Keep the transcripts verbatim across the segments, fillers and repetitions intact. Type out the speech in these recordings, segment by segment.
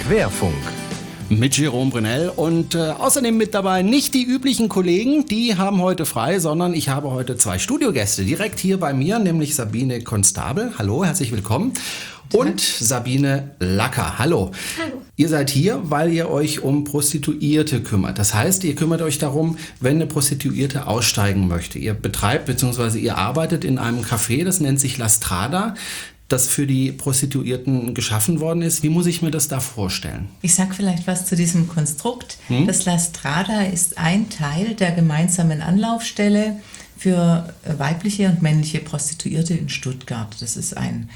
Querfunk. Mit Jerome Brunel und äh, außerdem mit dabei nicht die üblichen Kollegen, die haben heute frei, sondern ich habe heute zwei Studiogäste direkt hier bei mir, nämlich Sabine Konstabel. Hallo, herzlich willkommen. Und Sabine Lacker. Hallo. Hallo. Ihr seid hier, weil ihr euch um Prostituierte kümmert. Das heißt, ihr kümmert euch darum, wenn eine Prostituierte aussteigen möchte. Ihr betreibt bzw. ihr arbeitet in einem Café, das nennt sich La Strada, das für die Prostituierten geschaffen worden ist. Wie muss ich mir das da vorstellen? Ich sage vielleicht was zu diesem Konstrukt. Hm? Das La Strada ist ein Teil der gemeinsamen Anlaufstelle für weibliche und männliche Prostituierte in Stuttgart. Das ist ein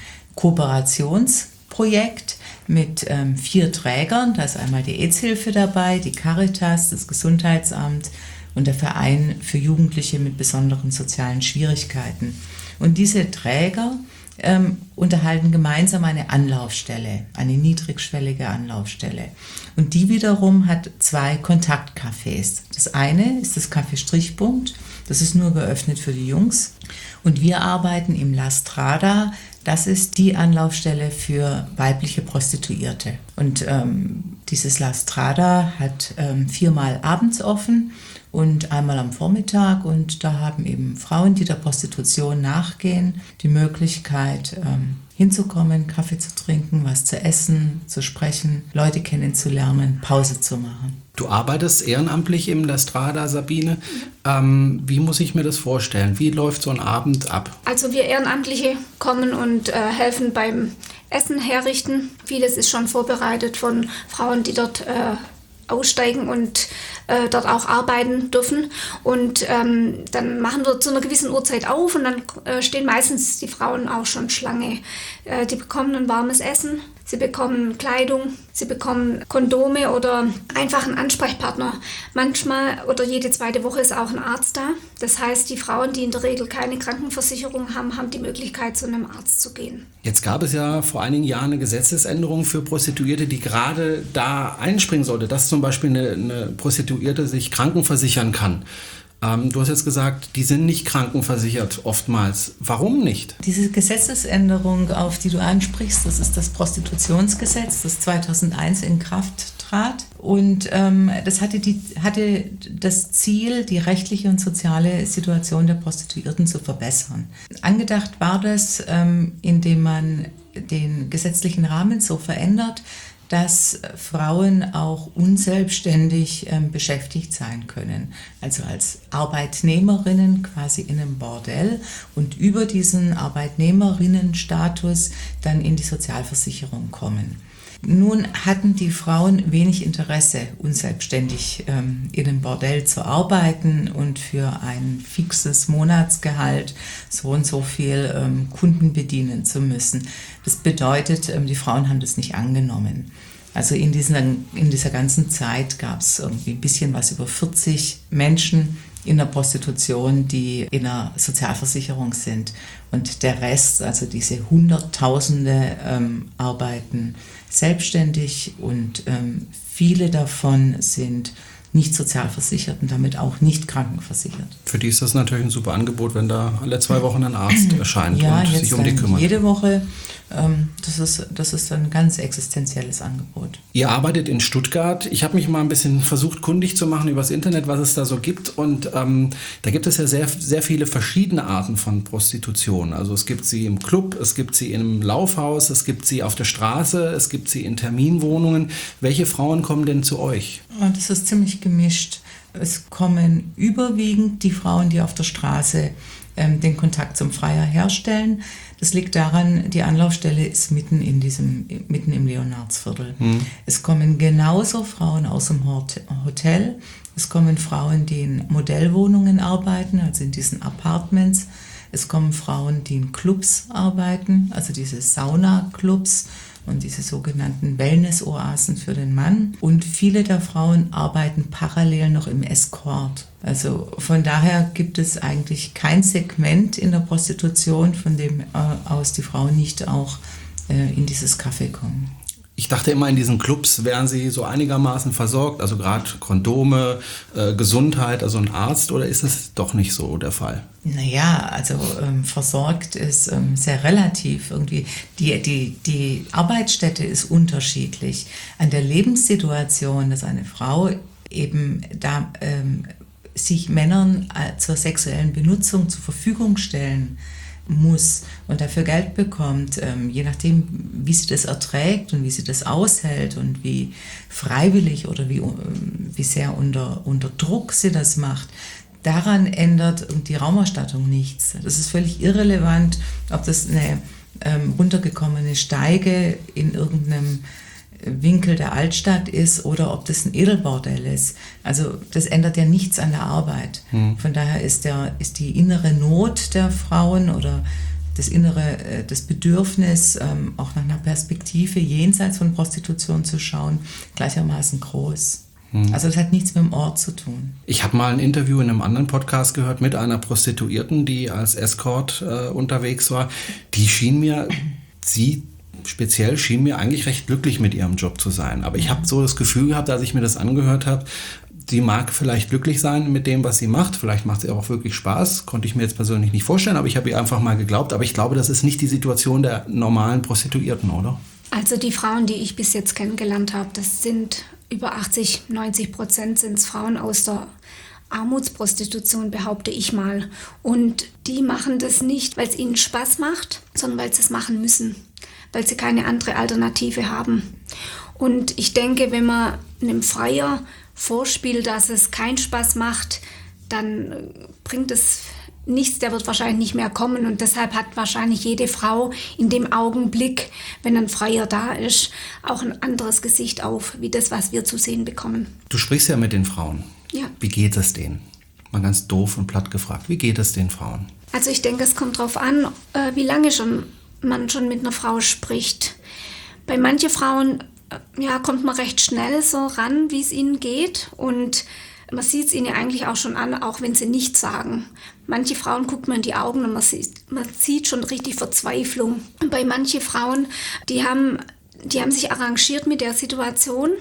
Kooperationsprojekt mit ähm, vier Trägern. Da ist einmal die AIDS-Hilfe dabei, die Caritas, das Gesundheitsamt und der Verein für Jugendliche mit besonderen sozialen Schwierigkeiten. Und diese Träger ähm, unterhalten gemeinsam eine Anlaufstelle, eine niedrigschwellige Anlaufstelle. Und die wiederum hat zwei Kontaktcafés. Das eine ist das Café Strichpunkt, das ist nur geöffnet für die Jungs. Und wir arbeiten im La Strada. Das ist die Anlaufstelle für weibliche Prostituierte. Und ähm, dieses La Strada hat ähm, viermal abends offen und einmal am Vormittag. Und da haben eben Frauen, die der Prostitution nachgehen, die Möglichkeit ähm, hinzukommen, Kaffee zu trinken, was zu essen, zu sprechen, Leute kennenzulernen, Pause zu machen. Du arbeitest ehrenamtlich im La Strada, Sabine. Ähm, wie muss ich mir das vorstellen? Wie läuft so ein Abend ab? Also wir Ehrenamtliche kommen und äh, helfen beim Essen herrichten. Vieles ist schon vorbereitet von Frauen, die dort äh, aussteigen und äh, dort auch arbeiten dürfen. Und ähm, dann machen wir zu einer gewissen Uhrzeit auf und dann äh, stehen meistens die Frauen auch schon Schlange. Äh, die bekommen ein warmes Essen, sie bekommen Kleidung, sie bekommen Kondome oder einfach einen Ansprechpartner. Manchmal oder jede zweite Woche ist auch ein Arzt da. Das heißt, die Frauen, die in der Regel keine Krankenversicherung haben, haben die Möglichkeit, zu einem Arzt zu gehen. Jetzt gab es ja vor einigen Jahren eine Gesetzesänderung für Prostituierte, die gerade da einspringen sollte, dass zum Beispiel eine, eine Prostituierte sich krankenversichern kann. Ähm, du hast jetzt gesagt, die sind nicht krankenversichert oftmals. Warum nicht? Diese Gesetzesänderung, auf die du ansprichst, das ist das Prostitutionsgesetz, das zweitausendeins in Kraft trat. Und ähm, das hatte, die, hatte das Ziel, die rechtliche und soziale Situation der Prostituierten zu verbessern. Angedacht war das, ähm, indem man den gesetzlichen Rahmen so verändert, dass Frauen auch unselbstständig ähm, beschäftigt sein können, also als Arbeitnehmerinnen quasi in einem Bordell und über diesen Arbeitnehmerinnenstatus dann in die Sozialversicherung kommen. Nun hatten die Frauen wenig Interesse, unselbstständig ähm, in einem Bordell zu arbeiten und für ein fixes Monatsgehalt so und so viel ähm, Kunden bedienen zu müssen. Das bedeutet, ähm, die Frauen haben das nicht angenommen. Also in, diesen, in dieser ganzen Zeit gab es irgendwie ein bisschen was über vierzig Menschen in der Prostitution, die in einer Sozialversicherung sind. Und der Rest, also diese Hunderttausende, ähm, arbeiten selbstständig und ähm, viele davon sind nicht sozialversichert und damit auch nicht krankenversichert. Für die ist das natürlich ein super Angebot, wenn da alle zwei Wochen ein Arzt erscheint ja, und jetzt sich um die kümmert. Jede Woche, ähm, das ist, das ist ein ganz existenzielles Angebot. Ihr arbeitet in Stuttgart. Ich habe mich mal ein bisschen versucht, kundig zu machen über das Internet, was es da so gibt. Und ähm, da gibt es ja sehr, sehr viele verschiedene Arten von Prostitution. Also es gibt sie im Club, es gibt sie im Laufhaus, es gibt sie auf der Straße, es gibt sie in Terminwohnungen. Welche Frauen kommen denn zu euch? Und das ist ziemlich gemischt. Es kommen überwiegend die Frauen, die auf der Straße ähm, den Kontakt zum Freier herstellen. Das liegt daran, die Anlaufstelle ist mitten in diesem, mitten im Leonardsviertel. Hm. Es kommen genauso Frauen aus dem Hotel. Es kommen Frauen, die in Modellwohnungen arbeiten, also in diesen Apartments. Es kommen Frauen, die in Clubs arbeiten, also diese Sauna-Clubs und diese sogenannten Wellness-Oasen für den Mann. Und viele der Frauen arbeiten parallel noch im Escort. Also von daher gibt es eigentlich kein Segment in der Prostitution, von dem äh, aus die Frauen nicht auch äh, in dieses Café kommen. Ich dachte immer, in diesen Clubs wären sie so einigermaßen versorgt, also gerade Kondome, äh, Gesundheit, also ein Arzt, oder ist es doch nicht so der Fall? Naja, also ähm, versorgt ist ähm, sehr relativ. Irgendwie die, die, die Arbeitsstätte ist unterschiedlich. An der Lebenssituation, dass eine Frau eben da ähm, sich Männern äh, zur sexuellen Benutzung zur Verfügung stellen muss und dafür Geld bekommt, ähm, je nachdem, wie sie das erträgt und wie sie das aushält und wie freiwillig oder wie, wie sehr unter, unter Druck sie das macht, daran ändert die Raumausstattung nichts. Das ist völlig irrelevant, ob das eine ähm, runtergekommene Steige in irgendeinem Winkel der Altstadt ist oder ob das ein Edelbordell ist. Also das ändert ja nichts an der Arbeit. Hm. Von daher ist, der, ist die innere Not der Frauen oder das innere, das Bedürfnis, ähm, auch nach einer Perspektive jenseits von Prostitution zu schauen, gleichermaßen groß. Hm. Also das hat nichts mit dem Ort zu tun. Ich habe mal ein Interview in einem anderen Podcast gehört mit einer Prostituierten, die als Escort äh, unterwegs war. Die schien mir, sie speziell schien mir eigentlich recht glücklich mit ihrem Job zu sein. Aber ich habe so das Gefühl gehabt, als ich mir das angehört habe, sie mag vielleicht glücklich sein mit dem, was sie macht. Vielleicht macht sie auch wirklich Spaß. Konnte ich mir jetzt persönlich nicht vorstellen, aber ich habe ihr einfach mal geglaubt. Aber ich glaube, das ist nicht die Situation der normalen Prostituierten, oder? Also die Frauen, die ich bis jetzt kennengelernt habe, das sind über achtzig, neunzig Prozent sind es Frauen aus der Armutsprostitution, behaupte ich mal. Und die machen das nicht, weil es ihnen Spaß macht, sondern weil sie es machen müssen, weil sie keine andere Alternative haben. Und ich denke, wenn man einem Freier vorspielt, dass es keinen Spaß macht, dann bringt es nichts, der wird wahrscheinlich nicht mehr kommen. Und deshalb hat wahrscheinlich jede Frau in dem Augenblick, wenn ein Freier da ist, auch ein anderes Gesicht auf, wie das, was wir zu sehen bekommen. Du sprichst ja mit den Frauen. Ja. Wie geht es denen? Mal ganz doof und platt gefragt. Wie geht es den Frauen? Also ich denke, es kommt darauf an, wie lange schon man schon mit einer Frau spricht. Bei manchen Frauen ja, kommt man recht schnell so ran, wie es ihnen geht, und man sieht es ihnen eigentlich auch schon an, auch wenn sie nichts sagen. Manche Frauen guckt man in die Augen und man sieht, man sieht schon richtig Verzweiflung. Und bei manchen Frauen, die haben, die haben sich arrangiert mit der Situation.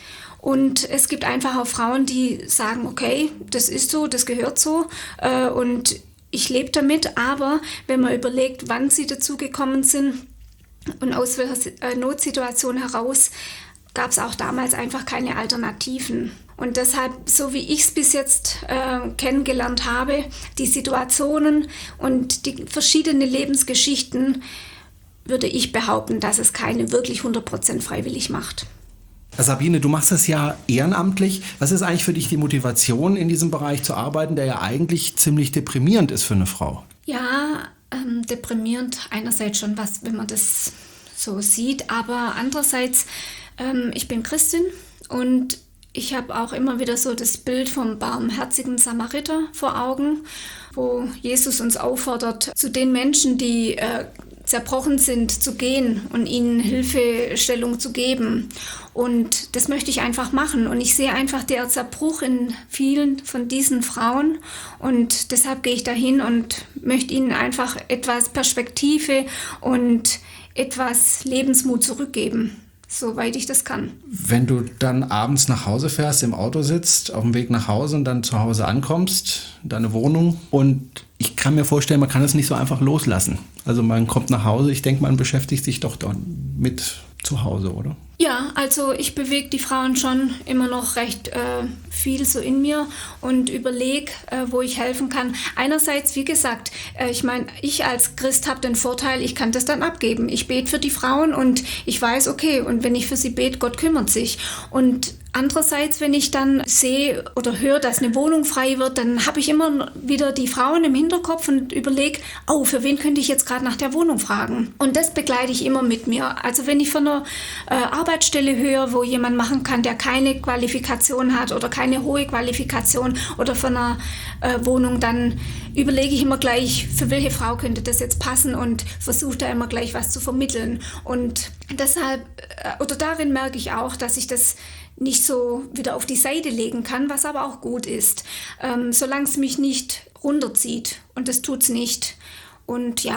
Und es gibt einfach auch Frauen, die sagen, okay, das ist so, das gehört so, äh, und ich lebe damit. Aber wenn man überlegt, wann sie dazu gekommen sind und aus welcher Notsituation heraus, gab es auch damals einfach keine Alternativen. Und deshalb, so wie ich es bis jetzt äh, kennengelernt habe, die Situationen und die verschiedenen Lebensgeschichten, würde ich behaupten, dass es keine wirklich hundert Prozent freiwillig macht. Sabine, du machst das ja ehrenamtlich. Was ist eigentlich für dich die Motivation, in diesem Bereich zu arbeiten, der ja eigentlich ziemlich deprimierend ist für eine Frau? Ja, ähm, deprimierend einerseits schon, was, wenn man das so sieht, aber andererseits, ähm, ich bin Christin und ich habe auch immer wieder so das Bild vom barmherzigen Samariter vor Augen, wo Jesus uns auffordert, zu den Menschen, die äh, zerbrochen sind, zu gehen und ihnen Hilfestellung zu geben. Und das möchte ich einfach machen. Und ich sehe einfach den Zerbruch in vielen von diesen Frauen. Und deshalb gehe ich dahin und möchte ihnen einfach etwas Perspektive und etwas Lebensmut zurückgeben, soweit ich das kann. Wenn du dann abends nach Hause fährst, im Auto sitzt, auf dem Weg nach Hause und dann zu Hause ankommst, in deine Wohnung, und ich kann mir vorstellen, man kann es nicht so einfach loslassen. Also man kommt nach Hause, ich denke, man beschäftigt sich doch mit zu Hause, oder? Ja, also ich bewege die Frauen schon immer noch recht äh, viel so in mir und überlege, äh, wo ich helfen kann. Einerseits, wie gesagt, äh, ich meine, ich als Christ habe den Vorteil, ich kann das dann abgeben. Ich bete für die Frauen und ich weiß, okay, und wenn ich für sie bete, Gott kümmert sich. Und andererseits, wenn ich dann sehe oder höre, dass eine Wohnung frei wird, dann habe ich immer wieder die Frauen im Hinterkopf und überlege, oh, für wen könnte ich jetzt gerade nach der Wohnung fragen? Und das begleite ich immer mit mir. Also wenn ich von einer äh, Arbeitsstelle höre, wo jemand machen kann, der keine Qualifikation hat oder keine hohe Qualifikation, oder von einer äh, Wohnung, dann überlege ich immer gleich, für welche Frau könnte das jetzt passen, und versuche da immer gleich was zu vermitteln. Und deshalb, äh, oder darin merke ich auch, dass ich das nicht so wieder auf die Seite legen kann, was aber auch gut ist, ähm, solange es mich nicht runterzieht, und das tut's nicht. Und ja,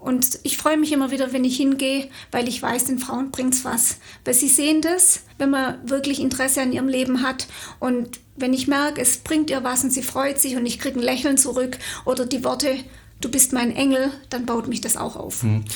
Und ich freue mich immer wieder, wenn ich hingehe, weil ich weiß, den Frauen bringt's was. Weil sie sehen das, wenn man wirklich Interesse an ihrem Leben hat. Und wenn ich merke, es bringt ihr was und sie freut sich und ich kriege ein Lächeln zurück oder die Worte, du bist mein Engel, dann baut mich das auch auf. Hm.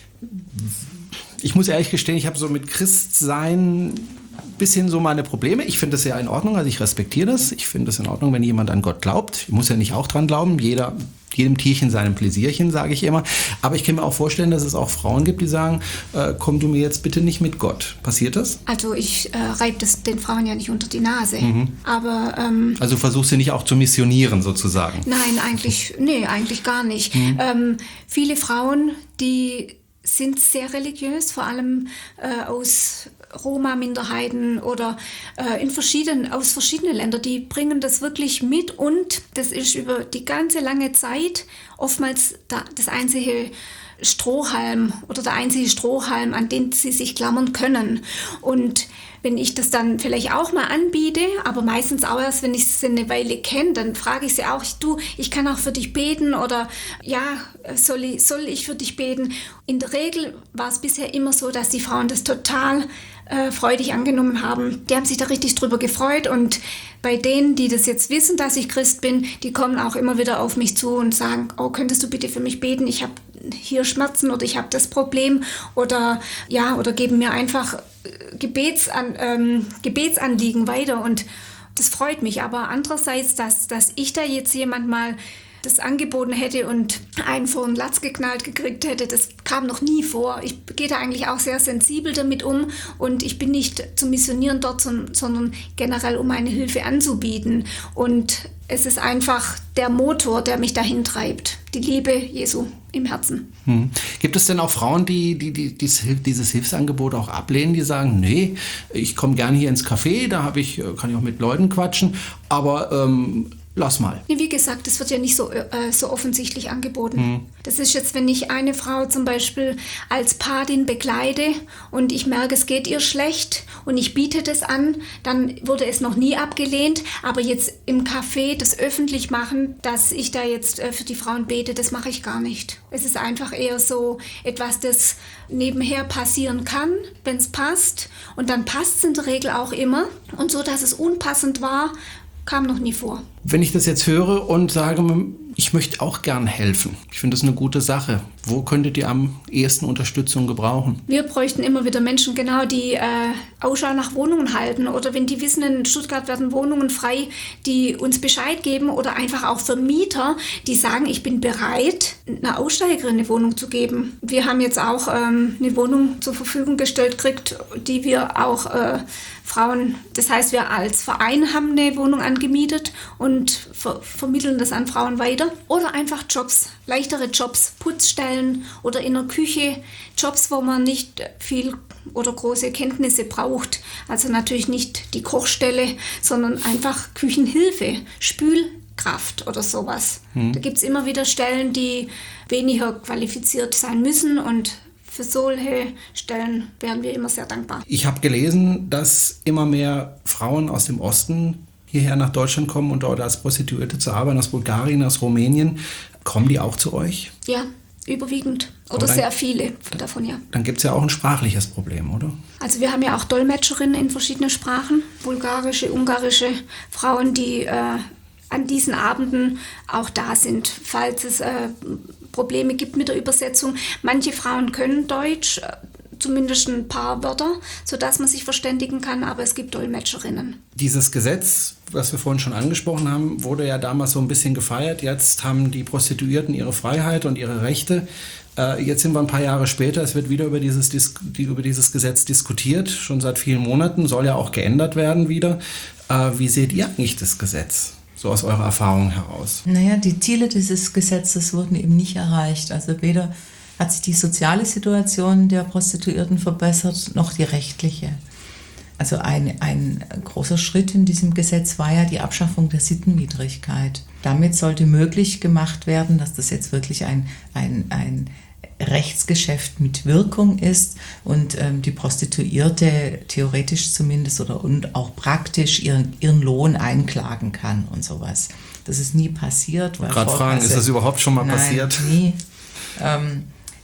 Ich muss ehrlich gestehen, ich habe so mit Christsein ein bisschen so meine Probleme. Ich finde das ja in Ordnung, also ich respektiere das. Ich finde es in Ordnung, wenn jemand an Gott glaubt. Ich muss ja nicht auch dran glauben. Jeder, jedem Tierchen seinem Pläsierchen, sage ich immer. Aber ich kann mir auch vorstellen, dass es auch Frauen gibt, die sagen, äh, komm du mir jetzt bitte nicht mit Gott. Passiert das? Also ich äh, reibe das den Frauen ja nicht unter die Nase. Mhm. Aber ähm, also versuchst du nicht auch zu missionieren sozusagen? Nein, eigentlich, nee, eigentlich gar nicht. Mhm. Ähm, viele Frauen, die sind sehr religiös, vor allem äh, aus Roma-Minderheiten oder äh, in verschiedenen, aus verschiedenen Ländern, die bringen das wirklich mit und das ist über die ganze lange Zeit oftmals da, das einzige Strohhalm oder der einzige Strohhalm, an den sie sich klammern können. Und wenn ich das dann vielleicht auch mal anbiete, aber meistens auch erst, wenn ich sie eine Weile kenne, dann frage ich sie auch, du, ich kann auch für dich beten oder ja, soll ich, soll ich für dich beten? In der Regel war es bisher immer so, dass die Frauen das total äh, freudig angenommen haben. Die haben sich da richtig drüber gefreut und bei denen, die das jetzt wissen, dass ich Christ bin, die kommen auch immer wieder auf mich zu und sagen, oh, könntest du bitte für mich beten? Ich habe hier Schmerzen oder ich habe das Problem oder ja, oder geben mir einfach Gebetsan, ähm, Gebetsanliegen weiter und das freut mich. Aber andererseits, dass, dass ich da jetzt jemand mal das angeboten hätte und einen vor den Latz geknallt gekriegt hätte, das kam noch nie vor. Ich gehe da eigentlich auch sehr sensibel damit um und ich bin nicht zum Missionieren dort, sondern generell um meine Hilfe anzubieten. Und es ist einfach der Motor, der mich dahin treibt, die Liebe Jesu im Herzen. Hm. Gibt es denn auch Frauen, die, die, die dieses, dieses Hilfsangebot auch ablehnen, die sagen, nee, ich komme gerne hier ins Café, da habe ich, kann ich auch mit Leuten quatschen, aber ähm, lass mal. Wie gesagt, das wird ja nicht so, äh, so offensichtlich angeboten. Hm. Das ist jetzt, wenn ich eine Frau zum Beispiel als Patin begleite und ich merke, es geht ihr schlecht und ich biete das an, dann wurde es noch nie abgelehnt. Aber jetzt im Café das öffentlich machen, dass ich da jetzt äh, für die Frauen bete, das mache ich gar nicht. Es ist einfach eher so etwas, das nebenher passieren kann, wenn es passt. Und dann passt es in der Regel auch immer. Und so, dass es unpassend war, kam noch nie vor. Wenn ich das jetzt höre und sage, ich möchte auch gern helfen, ich finde das eine gute Sache, wo könntet ihr am ehesten Unterstützung gebrauchen? Wir bräuchten immer wieder Menschen, genau, die äh, Ausschau nach Wohnungen halten oder wenn die wissen, in Stuttgart werden Wohnungen frei, die uns Bescheid geben oder einfach auch Vermieter, die sagen, ich bin bereit, einer Aussteigerin eine Wohnung zu geben. Wir haben jetzt auch ähm, eine Wohnung zur Verfügung gestellt gekriegt, die wir auch äh, Frauen, das heißt, wir als Verein haben eine Wohnung angemietet und ver- vermitteln das an Frauen weiter. Oder einfach Jobs, leichtere Jobs, Putzstellen oder in der Küche, Jobs, wo man nicht viel oder große Kenntnisse braucht. Also natürlich nicht die Kochstelle, sondern einfach Küchenhilfe, Spülkraft oder sowas. Hm. Da gibt es immer wieder Stellen, die weniger qualifiziert sein müssen und für solche Stellen wären wir immer sehr dankbar. Ich habe gelesen, dass immer mehr Frauen aus dem Osten hierher nach Deutschland kommen und dort als Prostituierte zu arbeiten, aus Bulgarien, aus Rumänien. Kommen die auch zu euch? Ja, überwiegend. Oder dann, sehr viele davon, ja. Dann gibt es ja auch ein sprachliches Problem, oder? Also wir haben ja auch Dolmetscherinnen in verschiedenen Sprachen. Bulgarische, ungarische Frauen, die äh, an diesen Abenden auch da sind, falls es äh, Probleme gibt mit der Übersetzung. Manche Frauen können Deutsch, zumindest ein paar Wörter, sodass man sich verständigen kann, aber es gibt Dolmetscherinnen. Dieses Gesetz, was wir vorhin schon angesprochen haben, wurde ja damals so ein bisschen gefeiert. Jetzt haben die Prostituierten ihre Freiheit und ihre Rechte. Äh, jetzt sind wir ein paar Jahre später, es wird wieder über dieses, die, über dieses Gesetz diskutiert, schon seit vielen Monaten, soll ja auch geändert werden wieder. Äh, wie seht ihr eigentlich das Gesetz? So aus eurer Erfahrung heraus? Naja, die Ziele dieses Gesetzes wurden eben nicht erreicht. Also weder hat sich die soziale Situation der Prostituierten verbessert, noch die rechtliche. Also ein, ein großer Schritt in diesem Gesetz war ja die Abschaffung der Sittenwidrigkeit. Damit sollte möglich gemacht werden, dass das jetzt wirklich ein, ein, ein Rechtsgeschäft mit Wirkung ist und ähm, die Prostituierte theoretisch zumindest oder und auch praktisch ihren, ihren Lohn einklagen kann und sowas. Das ist nie passiert. Gerade fragen, ist das überhaupt schon mal nein, passiert? Nie. Ähm,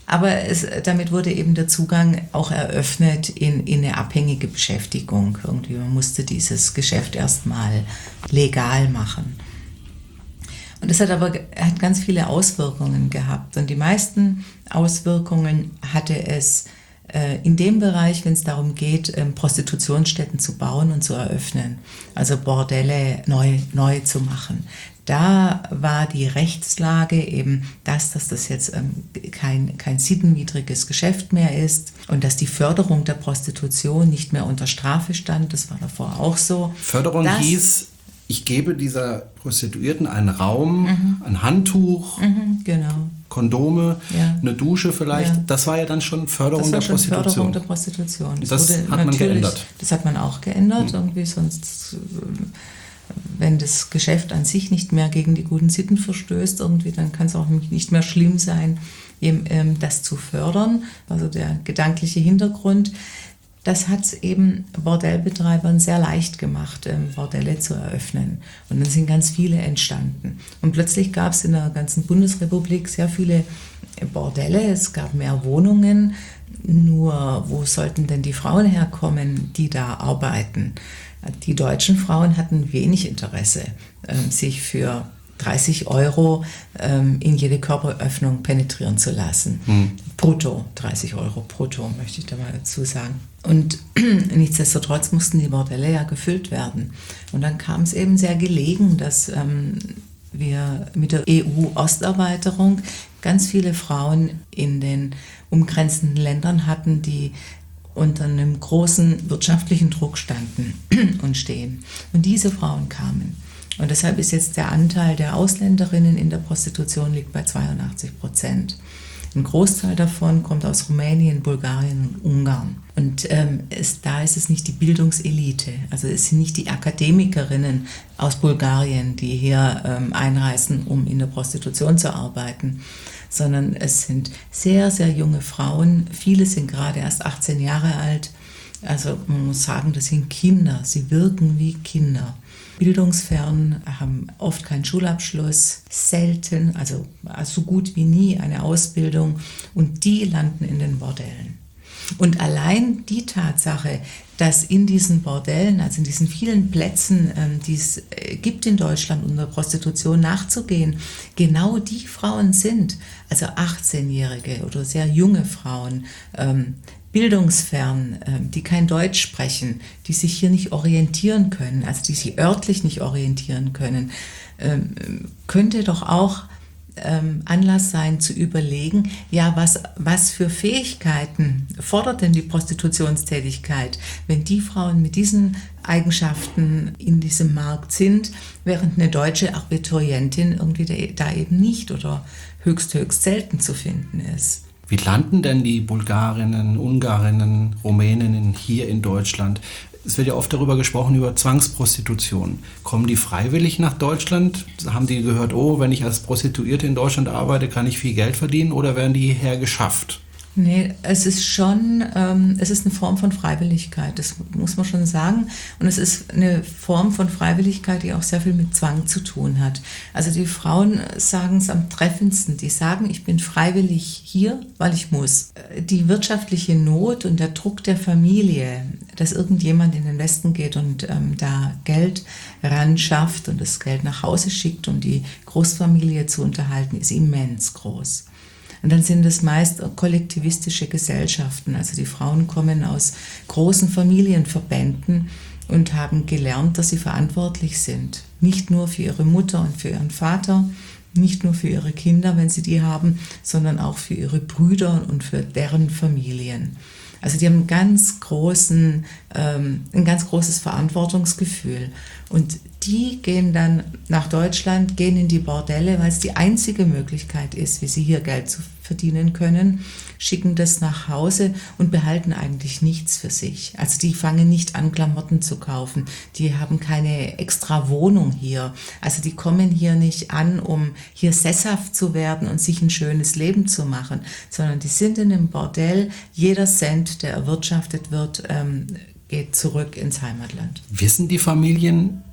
Aber es, damit wurde eben der Zugang auch eröffnet in, in eine abhängige Beschäftigung. Irgendwie man musste dieses Geschäft erstmal legal machen. Und das hat aber hat ganz viele Auswirkungen gehabt. Und die meisten Auswirkungen hatte es äh, in dem Bereich, wenn es darum geht, ähm, Prostitutionsstätten zu bauen und zu eröffnen. Also Bordelle neu, neu zu machen. Da war die Rechtslage eben das, dass das jetzt ähm, kein, kein sittenwidriges Geschäft mehr ist und dass die Förderung der Prostitution nicht mehr unter Strafe stand. Das war davor auch so. Förderung das, hieß, ich gebe dieser Prostituierten einen Raum, mhm. ein Handtuch, mhm, genau. Kondome, ja. eine Dusche vielleicht. Ja. Das war ja dann schon Förderung das war der schon Prostitution. Förderung der Prostitution. Das, das wurde hat man geändert. Das hat man auch geändert, mhm. irgendwie sonst... Wenn das Geschäft an sich nicht mehr gegen die guten Sitten verstößt, irgendwie, dann kann es auch nicht mehr schlimm sein, eben, ähm, das zu fördern. Also der gedankliche Hintergrund, das hat es eben Bordellbetreibern sehr leicht gemacht, ähm, Bordelle zu eröffnen. Und dann sind ganz viele entstanden. Und plötzlich gab es in der ganzen Bundesrepublik sehr viele Bordelle, es gab mehr Wohnungen. Nur wo sollten denn die Frauen herkommen, die da arbeiten? Die deutschen Frauen hatten wenig Interesse, ähm, sich für dreißig Euro ähm, in jede Körperöffnung penetrieren zu lassen. Hm. Brutto, dreißig Euro brutto, möchte ich da mal dazu sagen. Und nichtsdestotrotz mussten die Bordelle ja gefüllt werden. Und dann kam es eben sehr gelegen, dass ähm, wir mit der E U-Osterweiterung ganz viele Frauen in den umgrenzenden Ländern hatten, die unter einem großen wirtschaftlichen Druck standen und stehen. Und diese Frauen kamen. Und deshalb ist jetzt der Anteil der Ausländerinnen in der Prostitution liegt bei zweiundachtzig Prozent. Ein Großteil davon kommt aus Rumänien, Bulgarien und Ungarn. Und ähm, es, da ist es nicht die Bildungselite, also es sind nicht die Akademikerinnen aus Bulgarien, die hier ähm, einreisen, um in der Prostitution zu arbeiten, sondern es sind sehr, sehr junge Frauen. Viele sind gerade erst achtzehn Jahre alt. Also man muss sagen, das sind Kinder. Sie wirken wie Kinder. Bildungsfern, haben oft keinen Schulabschluss, selten, also so gut wie nie eine Ausbildung. Und die landen in den Bordellen. Und allein die Tatsache, dass in diesen Bordellen, also in diesen vielen Plätzen, ähm, die es äh, gibt in Deutschland, um der Prostitution nachzugehen, genau die Frauen sind, also achtzehnjährige oder sehr junge Frauen, ähm, bildungsfern, ähm, die kein Deutsch sprechen, die sich hier nicht orientieren können, also die sich örtlich nicht orientieren können, ähm, könnte doch auch Ähm, Anlass sein zu überlegen, ja, was, was für Fähigkeiten fordert denn die Prostitutionstätigkeit, wenn die Frauen mit diesen Eigenschaften in diesem Markt sind, während eine deutsche Abiturientin irgendwie da eben nicht oder höchst, höchst selten zu finden ist. Wie landen denn die Bulgarinnen, Ungarinnen, Rumäninnen hier in Deutschland? Es wird ja oft darüber gesprochen, über Zwangsprostitution. Kommen die freiwillig nach Deutschland? Haben die gehört, oh, wenn ich als Prostituierte in Deutschland arbeite, kann ich viel Geld verdienen? Oder werden die hierher geschafft? Nee, es ist schon, ähm, es ist eine Form von Freiwilligkeit, das muss man schon sagen. Und es ist eine Form von Freiwilligkeit, die auch sehr viel mit Zwang zu tun hat. Also die Frauen sagen es am treffendsten. Die sagen, ich bin freiwillig hier, weil ich muss. Die wirtschaftliche Not und der Druck der Familie, dass irgendjemand in den Westen geht und ähm, da Geld ran schafft und das Geld nach Hause schickt, um die Großfamilie zu unterhalten, ist immens groß. Und dann sind es meist kollektivistische Gesellschaften. Also die Frauen kommen aus großen Familienverbänden und haben gelernt, dass sie verantwortlich sind. Nicht nur für ihre Mutter und für ihren Vater, nicht nur für ihre Kinder, wenn sie die haben, sondern auch für ihre Brüder und für deren Familien. Also die haben einen ganz großen, ähm, ein ganz großes Verantwortungsgefühl. Und die gehen dann nach Deutschland, gehen in die Bordelle, weil es die einzige Möglichkeit ist, wie sie hier Geld zu verdienen können, schicken das nach Hause und behalten eigentlich nichts für sich. Also die fangen nicht an, Klamotten zu kaufen. Die haben keine extra Wohnung hier. Also die kommen hier nicht an, um hier sesshaft zu werden und sich ein schönes Leben zu machen, sondern die sind in einem Bordell. Jeder Cent, der erwirtschaftet wird, ähm, geht zurück ins Heimatland. Wissen die Familien,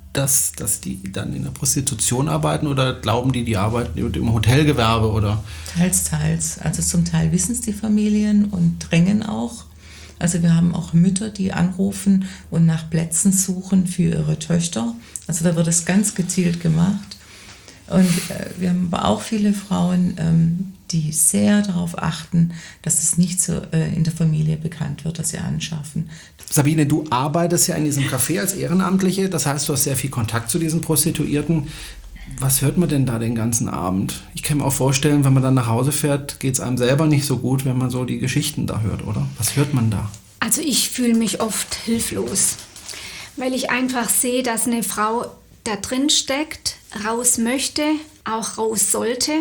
dass, dass die dann in der Prostitution arbeiten oder glauben die, die arbeiten im Hotelgewerbe oder? Teils, teils. Also zum Teil wissen es die Familien und drängen auch. Also wir haben auch Mütter, die anrufen und nach Plätzen suchen für ihre Töchter. Also da wird es ganz gezielt gemacht. Und äh, wir haben aber auch viele Frauen, ähm, die sehr darauf achten, dass es nicht so äh, in der Familie bekannt wird, dass sie anschaffen. Sabine, du arbeitest ja in diesem Café als Ehrenamtliche, das heißt, du hast sehr viel Kontakt zu diesen Prostituierten. Was hört man denn da den ganzen Abend? Ich kann mir auch vorstellen, wenn man dann nach Hause fährt, geht es einem selber nicht so gut, wenn man so die Geschichten da hört, oder? Was hört man da? Also ich fühle mich oft hilflos, weil ich einfach sehe, dass eine Frau da drin steckt, raus möchte, auch raus sollte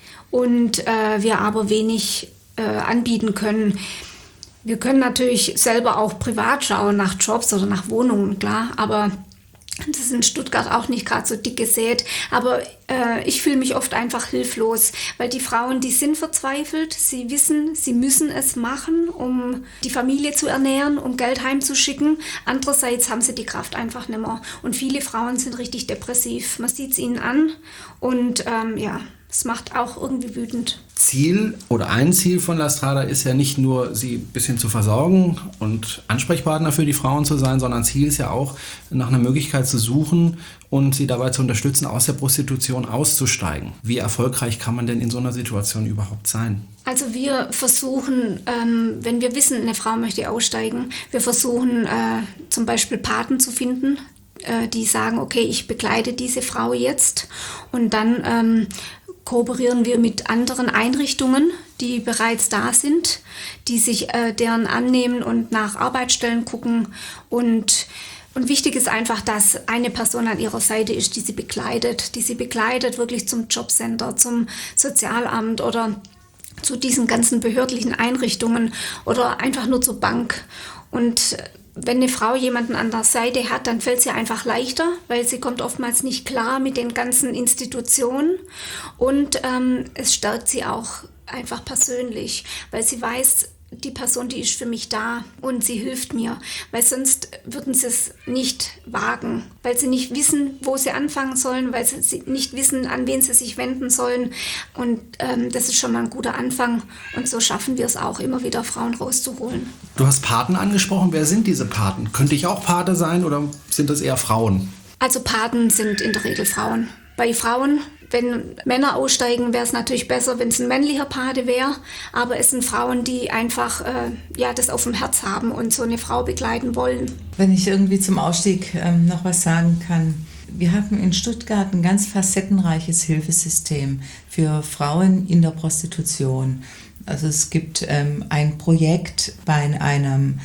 und äh, wir aber wenig äh, anbieten können. Wir können natürlich selber auch privat schauen nach Jobs oder nach Wohnungen, klar, aber das ist in Stuttgart auch nicht gerade so dick gesät, aber äh, ich fühle mich oft einfach hilflos, weil die Frauen, die sind verzweifelt, sie wissen, sie müssen es machen, um die Familie zu ernähren, um Geld heimzuschicken. Andererseits haben sie die Kraft einfach nicht mehr und viele Frauen sind richtig depressiv. Man sieht es ihnen an und ähm, ja, es macht auch irgendwie wütend. Ziel oder ein Ziel von La Strada ist ja nicht nur, sie ein bisschen zu versorgen und Ansprechpartner für die Frauen zu sein, sondern Ziel ist ja auch, nach einer Möglichkeit zu suchen und sie dabei zu unterstützen, aus der Prostitution auszusteigen. Wie erfolgreich kann man denn in so einer Situation überhaupt sein? Also wir versuchen, ähm, wenn wir wissen, eine Frau möchte aussteigen, wir versuchen äh, zum Beispiel Paten zu finden, äh, die sagen, okay, ich begleite diese Frau jetzt und dann ähm, kooperieren wir mit anderen Einrichtungen, die bereits da sind, die sich äh, deren annehmen und nach Arbeitsstellen gucken. Und, und wichtig ist einfach, dass eine Person an ihrer Seite ist, die sie begleitet, die sie begleitet wirklich zum Jobcenter, zum Sozialamt oder zu diesen ganzen behördlichen Einrichtungen oder einfach nur zur Bank. Und wenn eine Frau jemanden an der Seite hat, dann fällt es ihr einfach leichter, weil sie kommt oftmals nicht klar mit den ganzen Institutionen und ähm, es stärkt sie auch einfach persönlich, weil sie weiß, die Person, die ist für mich da und sie hilft mir, weil sonst würden sie es nicht wagen, weil sie nicht wissen, wo sie anfangen sollen, weil sie nicht wissen, an wen sie sich wenden sollen und ähm, das ist schon mal ein guter Anfang und so schaffen wir es auch, immer wieder Frauen rauszuholen. Du hast Paten angesprochen, wer sind diese Paten? Könnte ich auch Pate sein oder sind das eher Frauen? Also Paten sind in der Regel Frauen. Bei Frauen, wenn Männer aussteigen, wäre es natürlich besser, wenn es ein männlicher Pate wäre. Aber es sind Frauen, die einfach äh, ja, das auf dem Herz haben und so eine Frau begleiten wollen. Wenn ich irgendwie zum Ausstieg ähm, noch was sagen kann. Wir haben in Stuttgart ein ganz facettenreiches Hilfesystem für Frauen in der Prostitution. Also es gibt ähm, ein Projekt bei einem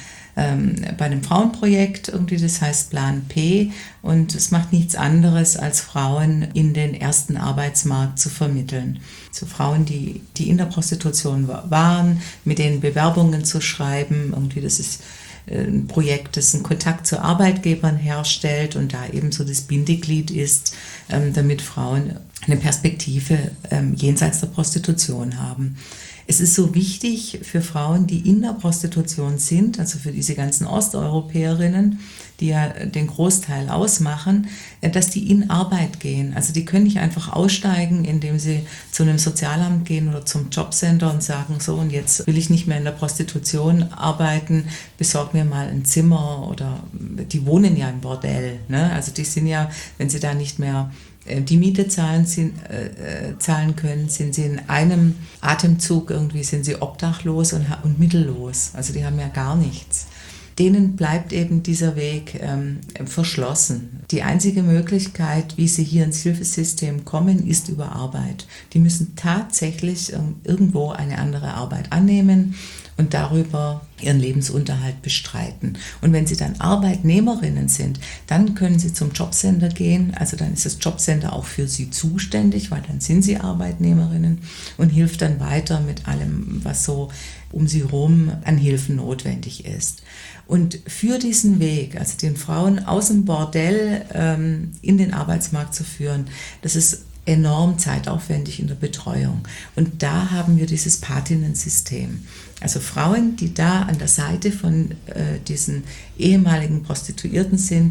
bei einem Frauenprojekt, irgendwie, das heißt Plan P und es macht nichts anderes, als Frauen in den ersten Arbeitsmarkt zu vermitteln. So Frauen, die, die in der Prostitution waren, mit denen Bewerbungen zu schreiben, irgendwie das ist ein Projekt, das einen Kontakt zu Arbeitgebern herstellt und da eben so das Bindeglied ist, damit Frauen eine Perspektive jenseits der Prostitution haben. Es ist so wichtig für Frauen, die in der Prostitution sind, also für diese ganzen Osteuropäerinnen, die ja den Großteil ausmachen, dass die in Arbeit gehen. Also die können nicht einfach aussteigen, indem sie zu einem Sozialamt gehen oder zum Jobcenter und sagen, so und jetzt will ich nicht mehr in der Prostitution arbeiten, besorg mir mal ein Zimmer oder die wohnen ja im Bordell, ne? Also die sind ja, wenn sie da nicht mehr die Miete zahlen, sind, äh, zahlen können, sind sie in einem Atemzug irgendwie sind sie obdachlos und, und mittellos. Also die haben ja gar nichts. Denen bleibt eben dieser Weg ähm, verschlossen. Die einzige Möglichkeit, wie sie hier ins Hilfesystem kommen, ist über Arbeit. Die müssen tatsächlich ähm, irgendwo eine andere Arbeit annehmen und darüber ihren Lebensunterhalt bestreiten. Und wenn sie dann Arbeitnehmerinnen sind, dann können sie zum Jobcenter gehen. Also dann ist das Jobcenter auch für sie zuständig, weil dann sind sie Arbeitnehmerinnen und hilft dann weiter mit allem, was so um sie herum an Hilfen notwendig ist. Und für diesen Weg, also den Frauen aus dem Bordell ähm, in den Arbeitsmarkt zu führen, das ist enorm zeitaufwendig in der Betreuung. Und da haben wir dieses Patinnensystem. Also Frauen, die da an der Seite von äh, diesen ehemaligen Prostituierten sind,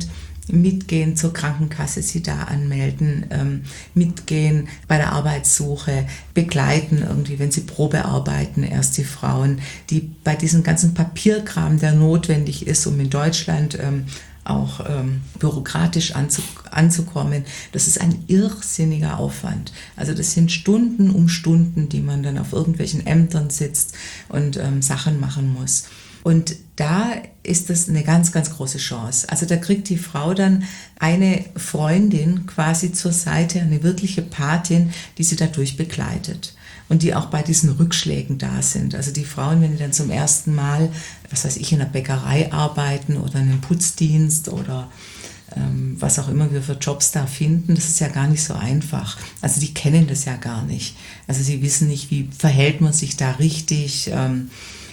mitgehen zur Krankenkasse, sie da anmelden, ähm, mitgehen bei der Arbeitssuche, begleiten irgendwie, wenn sie Probe arbeiten, erst die Frauen, die bei diesem ganzen Papierkram, der notwendig ist, um in Deutschland ähm, auch ähm, bürokratisch anzu, anzukommen. Das ist ein irrsinniger Aufwand. Also das sind Stunden um Stunden, die man dann auf irgendwelchen Ämtern sitzt und ähm, Sachen machen muss. Und da ist das eine ganz, ganz große Chance. Also da kriegt die Frau dann eine Freundin quasi zur Seite, eine wirkliche Patin, die sie dadurch begleitet. Und die auch bei diesen Rückschlägen da sind. Also die Frauen, wenn die dann zum ersten Mal, was weiß ich, in der Bäckerei arbeiten oder in einem Putzdienst oder ähm, was auch immer wir für Jobs da finden, das ist ja gar nicht so einfach. Also die kennen das ja gar nicht. Also sie wissen nicht, wie verhält man sich da richtig, ähm,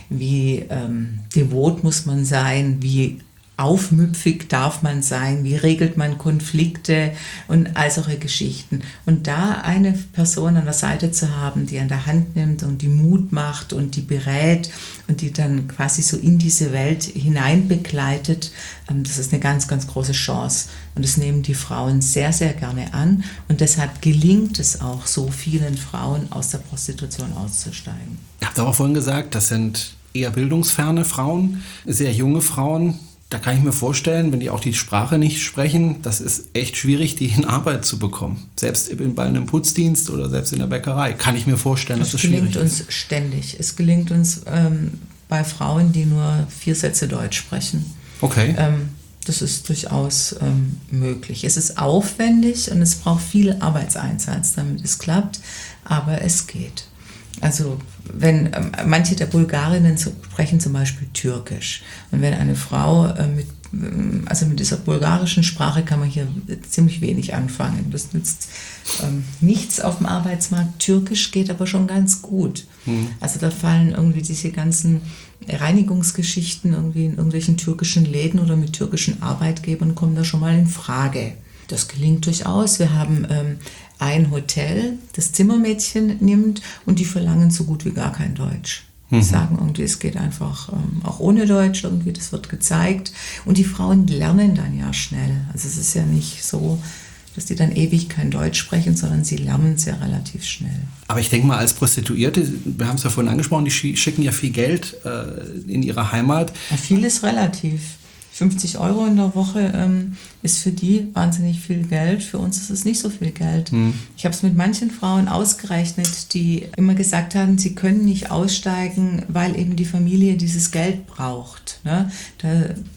wie ähm, devot muss man sein, wie aufmüpfig darf man sein, wie regelt man Konflikte und all solche Geschichten. Und da eine Person an der Seite zu haben, die an der Hand nimmt und die Mut macht und die berät und die dann quasi so in diese Welt hinein begleitet, das ist eine ganz, ganz große Chance. Und das nehmen die Frauen sehr, sehr gerne an. Und deshalb gelingt es auch so vielen Frauen, aus der Prostitution auszusteigen. Ihr habt aber vorhin gesagt, das sind eher bildungsferne Frauen, sehr junge Frauen. Da kann ich mir vorstellen, wenn die auch die Sprache nicht sprechen, das ist echt schwierig, die in Arbeit zu bekommen. Selbst bei einem Putzdienst oder selbst in der Bäckerei kann ich mir vorstellen, dass es schwierig ist. Es gelingt uns ständig. Es gelingt uns ähm, bei Frauen, die nur vier Sätze Deutsch sprechen. Okay. Ähm, das ist durchaus ähm, möglich. Es ist aufwendig und es braucht viel Arbeitseinsatz, damit es klappt, aber es geht. Also wenn ähm, manche der Bulgarinnen so, sprechen zum Beispiel Türkisch und wenn eine Frau äh, mit, also mit dieser bulgarischen Sprache kann man hier ziemlich wenig anfangen. Das nützt ähm, nichts auf dem Arbeitsmarkt. Türkisch geht aber schon ganz gut. Mhm. Also da fallen irgendwie diese ganzen Reinigungsgeschichten irgendwie in irgendwelchen türkischen Läden oder mit türkischen Arbeitgebern kommen da schon mal in Frage. Das gelingt durchaus. Wir haben ähm, ein Hotel, das Zimmermädchen nimmt und die verlangen so gut wie gar kein Deutsch. Die mhm. sagen irgendwie, es geht einfach ähm, auch ohne Deutsch, irgendwie, das wird gezeigt. Und die Frauen lernen dann ja schnell. Also es ist ja nicht so, dass die dann ewig kein Deutsch sprechen, sondern sie lernen es ja relativ schnell. Aber ich denke mal, als Prostituierte, wir haben es ja vorhin angesprochen, die schicken ja viel Geld äh, in ihre Heimat. Ja, viel ist relativ. fünfzig Euro in der Woche ähm, ist für die wahnsinnig viel Geld. Für uns ist es nicht so viel Geld. Hm. Ich habe es mit manchen Frauen ausgerechnet, die immer gesagt haben, sie können nicht aussteigen, weil eben die Familie dieses Geld braucht. Ne? Da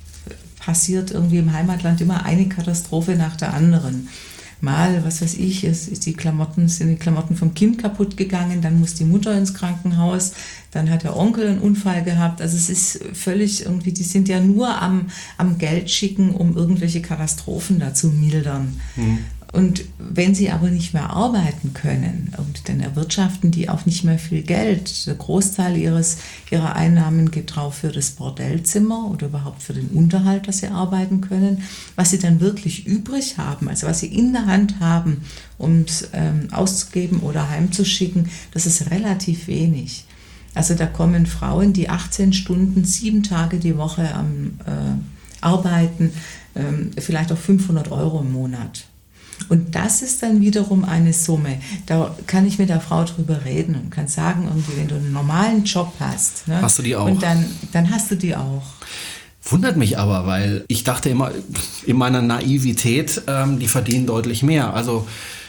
passiert irgendwie im Heimatland immer eine Katastrophe nach der anderen. Mal, was weiß ich, ist, ist die Klamotten, sind die Klamotten vom Kind kaputt gegangen, dann muss die Mutter ins Krankenhaus, dann hat der Onkel einen Unfall gehabt. Also es ist völlig irgendwie, die sind ja nur am, am Geld schicken, um irgendwelche Katastrophen da zu mildern. Mhm. Und wenn sie aber nicht mehr arbeiten können, dann erwirtschaften die auch nicht mehr viel Geld. Der Großteil ihres, ihrer Einnahmen geht drauf für das Bordellzimmer oder überhaupt für den Unterhalt, dass sie arbeiten können. Was sie dann wirklich übrig haben, also was sie in der Hand haben, um es ähm, auszugeben oder heimzuschicken, das ist relativ wenig. Also da kommen Frauen, die achtzehn Stunden, sieben Tage die Woche am äh, arbeiten, ähm, vielleicht auch fünfhundert Euro im Monat. Und das ist dann wiederum eine Summe. Da kann ich mit der Frau drüber reden und kann sagen, irgendwie, wenn du einen normalen Job hast, ne, hast du die auch? Und dann, dann hast du die auch. Wundert mich aber, weil ich dachte immer, in meiner Naivität, ähm, die verdienen deutlich mehr. Also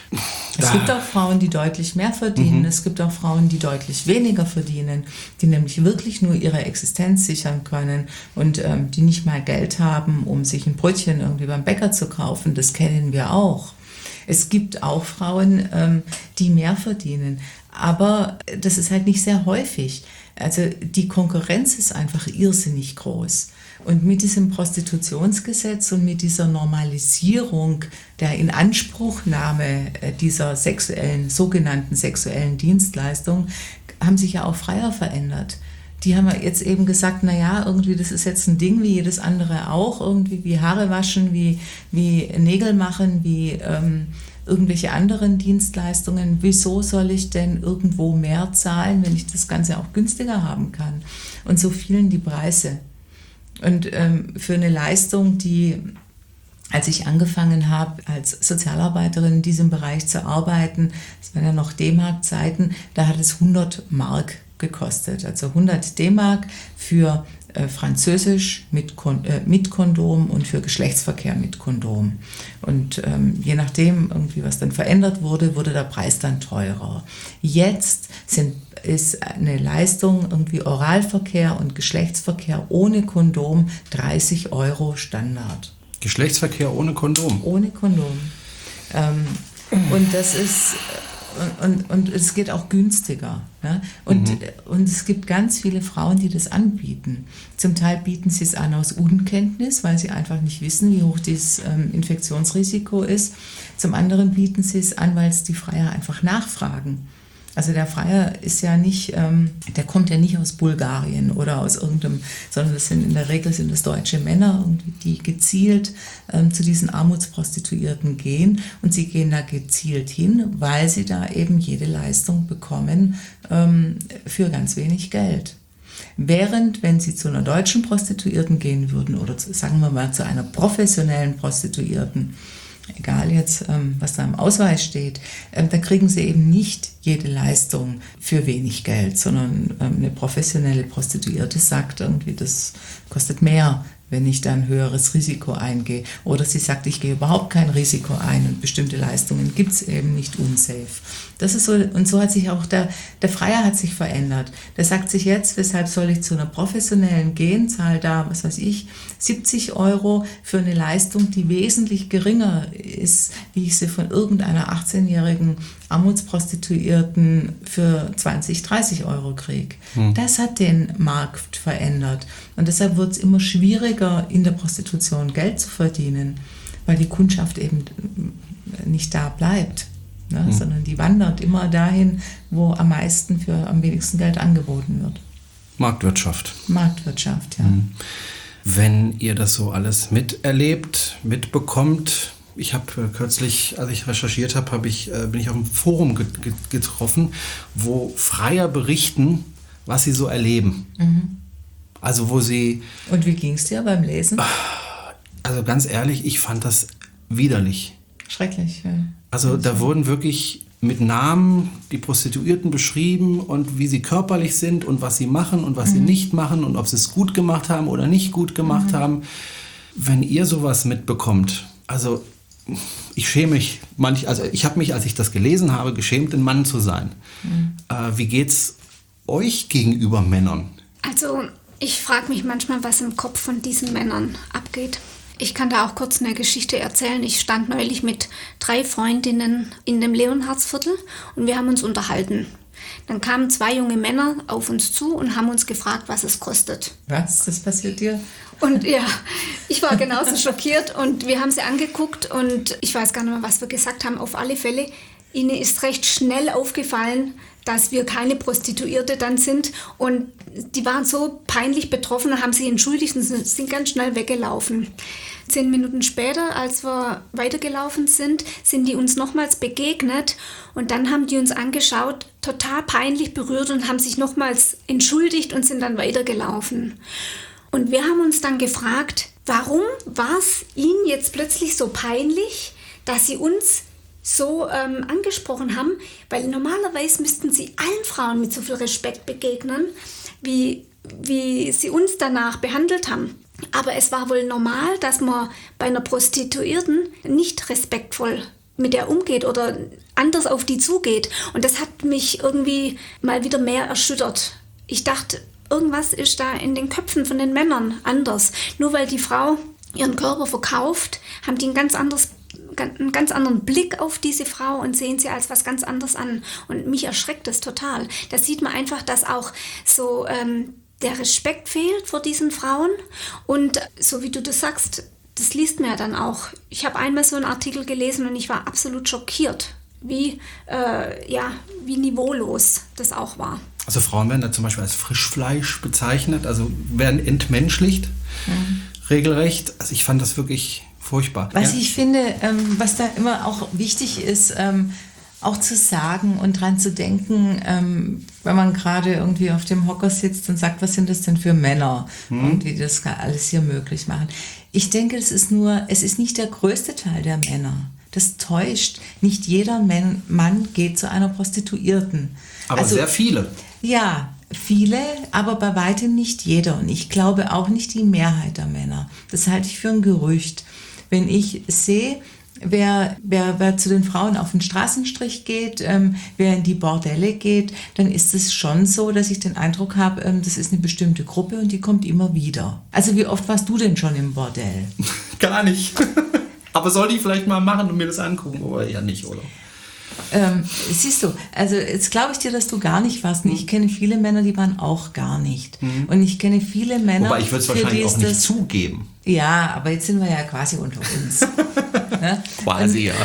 es gibt auch Frauen, die deutlich mehr verdienen. Mhm. Es gibt auch Frauen, die deutlich weniger verdienen, die nämlich wirklich nur ihre Existenz sichern können und ähm, die nicht mal Geld haben, um sich ein Brötchen irgendwie beim Bäcker zu kaufen. Das kennen wir auch. Es gibt auch Frauen, ähm, die mehr verdienen, aber das ist halt nicht sehr häufig. Also die Konkurrenz ist einfach irrsinnig groß. Und mit diesem Prostitutionsgesetz und mit dieser Normalisierung der Inanspruchnahme dieser sexuellen, sogenannten sexuellen Dienstleistung haben sich ja auch Freier verändert. Die haben jetzt eben gesagt, naja, irgendwie das ist jetzt ein Ding wie jedes andere auch, irgendwie wie Haare waschen, wie, wie Nägel machen, wie ähm, irgendwelche anderen Dienstleistungen. Wieso soll ich denn irgendwo mehr zahlen, wenn ich das Ganze auch günstiger haben kann? Und so fielen die Preise. Und ähm, für eine Leistung, die Als ich angefangen habe, als Sozialarbeiterin in diesem Bereich zu arbeiten, das waren ja noch D-Mark-Zeiten, da hat es hundert Mark gekostet. Also hundert D-Mark für äh, Französisch mit, Kon- äh, mit Kondom und für Geschlechtsverkehr mit Kondom. Und ähm, je nachdem, irgendwie was dann verändert wurde, wurde der Preis dann teurer. Jetzt sind, ist eine Leistung, irgendwie Oralverkehr und Geschlechtsverkehr ohne Kondom dreißig Euro Standard. Geschlechtsverkehr ohne Kondom? Ohne Kondom. Ähm, und das ist... Und, und, und es geht auch günstiger. Ne? Und, mhm. und es gibt ganz viele Frauen, die das anbieten. Zum Teil bieten sie es an aus Unkenntnis, weil sie einfach nicht wissen, wie hoch dieses ähm, Infektionsrisiko ist. Zum anderen bieten sie es an, weil es die Freier einfach nachfragen. Also der Freier ist ja nicht, ähm, der kommt ja nicht aus Bulgarien oder aus irgendeinem, sondern das sind in der Regel sind das deutsche Männer, die gezielt ähm, zu diesen Armutsprostituierten gehen, und sie gehen da gezielt hin, weil sie da eben jede Leistung bekommen ähm, für ganz wenig Geld. Während, wenn sie zu einer deutschen Prostituierten gehen würden oder zu, sagen wir mal zu einer professionellen Prostituierten, egal jetzt, ähm, was da im Ausweis steht, ähm, da kriegen sie eben nicht jede Leistung für wenig Geld, sondern ähm, eine professionelle Prostituierte sagt irgendwie, das kostet mehr, wenn ich da ein höheres Risiko eingehe. Oder sie sagt, ich gehe überhaupt kein Risiko ein und bestimmte Leistungen gibt es eben nicht unsafe. Das ist so, und so hat sich auch der, der Freier hat sich verändert. Der sagt sich jetzt, weshalb soll ich zu einer professionellen gehen, zahle da, was weiß ich, siebzig Euro für eine Leistung, die wesentlich geringer ist, wie ich sie von irgendeiner achtzehnjährigen Armutsprostituierten für zwanzig, dreißig Euro kriege. Hm. Das hat den Markt verändert. Und deshalb wird es immer schwieriger, in der Prostitution Geld zu verdienen, weil die Kundschaft eben nicht da bleibt, ne? Hm. sondern die wandert immer dahin, wo am meisten für am wenigsten Geld angeboten wird. Marktwirtschaft. Marktwirtschaft, ja. Hm. Wenn ihr das so alles miterlebt, mitbekommt, ich habe kürzlich, als ich recherchiert habe, hab ich, äh, bin ich auf einem Forum get- get- getroffen, wo Freier berichten, was sie so erleben. Mhm. Also wo sie... Und wie ging es dir beim Lesen? Also ganz ehrlich, ich fand das widerlich. Schrecklich, ja. Also da wurden wirklich mit Namen die Prostituierten beschrieben und wie sie körperlich sind und was sie machen und was mhm. sie nicht machen und ob sie es gut gemacht haben oder nicht gut gemacht mhm. haben. Wenn ihr sowas mitbekommt, also ich schäme mich, manch, also ich habe mich, als ich das gelesen habe, geschämt, ein Mann zu sein. Mhm. Äh, wie geht's euch gegenüber Männern? Also ich frage mich manchmal, was im Kopf von diesen Männern abgeht. Ich kann da auch kurz eine Geschichte erzählen. Ich stand neulich mit drei Freundinnen in dem Leonhardsviertel und wir haben uns unterhalten. Dann kamen zwei junge Männer auf uns zu und haben uns gefragt, was es kostet. Was? Das passiert dir? Und ja, ich war genauso schockiert und wir haben sie angeguckt und ich weiß gar nicht mehr, was wir gesagt haben. Auf alle Fälle, ihnen ist recht schnell aufgefallen, dass wir keine Prostituierte dann sind, und die waren so peinlich betroffen und haben sich entschuldigt und sind ganz schnell weggelaufen. Zehn Minuten später, als wir weitergelaufen sind, sind die uns nochmals begegnet und dann haben die uns angeschaut, total peinlich berührt und haben sich nochmals entschuldigt und sind dann weitergelaufen. Und wir haben uns dann gefragt, warum war es ihnen jetzt plötzlich so peinlich, dass sie uns so ähm, angesprochen haben, weil normalerweise müssten sie allen Frauen mit so viel Respekt begegnen, wie, wie sie uns danach behandelt haben. Aber es war wohl normal, dass man bei einer Prostituierten nicht respektvoll mit der umgeht oder anders auf die zugeht. Und das hat mich irgendwie mal wieder mehr erschüttert. Ich dachte, irgendwas ist da in den Köpfen von den Männern anders. Nur weil die Frau ihren Körper verkauft, haben die ein ganz anderes einen ganz anderen Blick auf diese Frau und sehen sie als was ganz anderes an. Und mich erschreckt das total. Da sieht man einfach, dass auch so ähm, der Respekt fehlt vor diesen Frauen. Und so wie du das sagst, das liest man ja dann auch. Ich habe einmal so einen Artikel gelesen und ich war absolut schockiert, wie, äh, ja, wie niveaulos das auch war. Also Frauen werden da zum Beispiel als Frischfleisch bezeichnet, also werden entmenschlicht, mhm. regelrecht. Also ich fand das wirklich... furchtbar. Was ja. ich finde, ähm, was da immer auch wichtig ist, ähm, auch zu sagen und dran zu denken, ähm, wenn man gerade irgendwie auf dem Hocker sitzt und sagt, was sind das denn für Männer, hm. und wie das alles hier möglich machen. Ich denke, es ist nur, es ist nicht der größte Teil der Männer. Das täuscht. Nicht jeder Mann, Mann geht zu einer Prostituierten. Aber also, sehr viele. Ja, viele, aber bei weitem nicht jeder. Und ich glaube auch nicht die Mehrheit der Männer. Das halte ich für ein Gerücht. Wenn ich sehe, Wer, wer, wer zu den Frauen auf den Straßenstrich geht, ähm, wer in die Bordelle geht, dann ist es schon so, dass ich den Eindruck habe, ähm, das ist eine bestimmte Gruppe und die kommt immer wieder. Also wie oft warst du denn schon im Bordell? Gar nicht. Aber sollte ich vielleicht mal machen und mir das angucken, oder eher nicht, oder? Ähm, siehst du, also jetzt glaube ich dir, dass du gar nicht warst. Mhm. Ich kenne viele Männer, die waren auch gar nicht. Mhm. Und ich kenne viele Männer, wobei ich würde es wahrscheinlich auch nicht das, zugeben. Ja, aber jetzt sind wir ja quasi unter uns. Ne? Quasi, ja.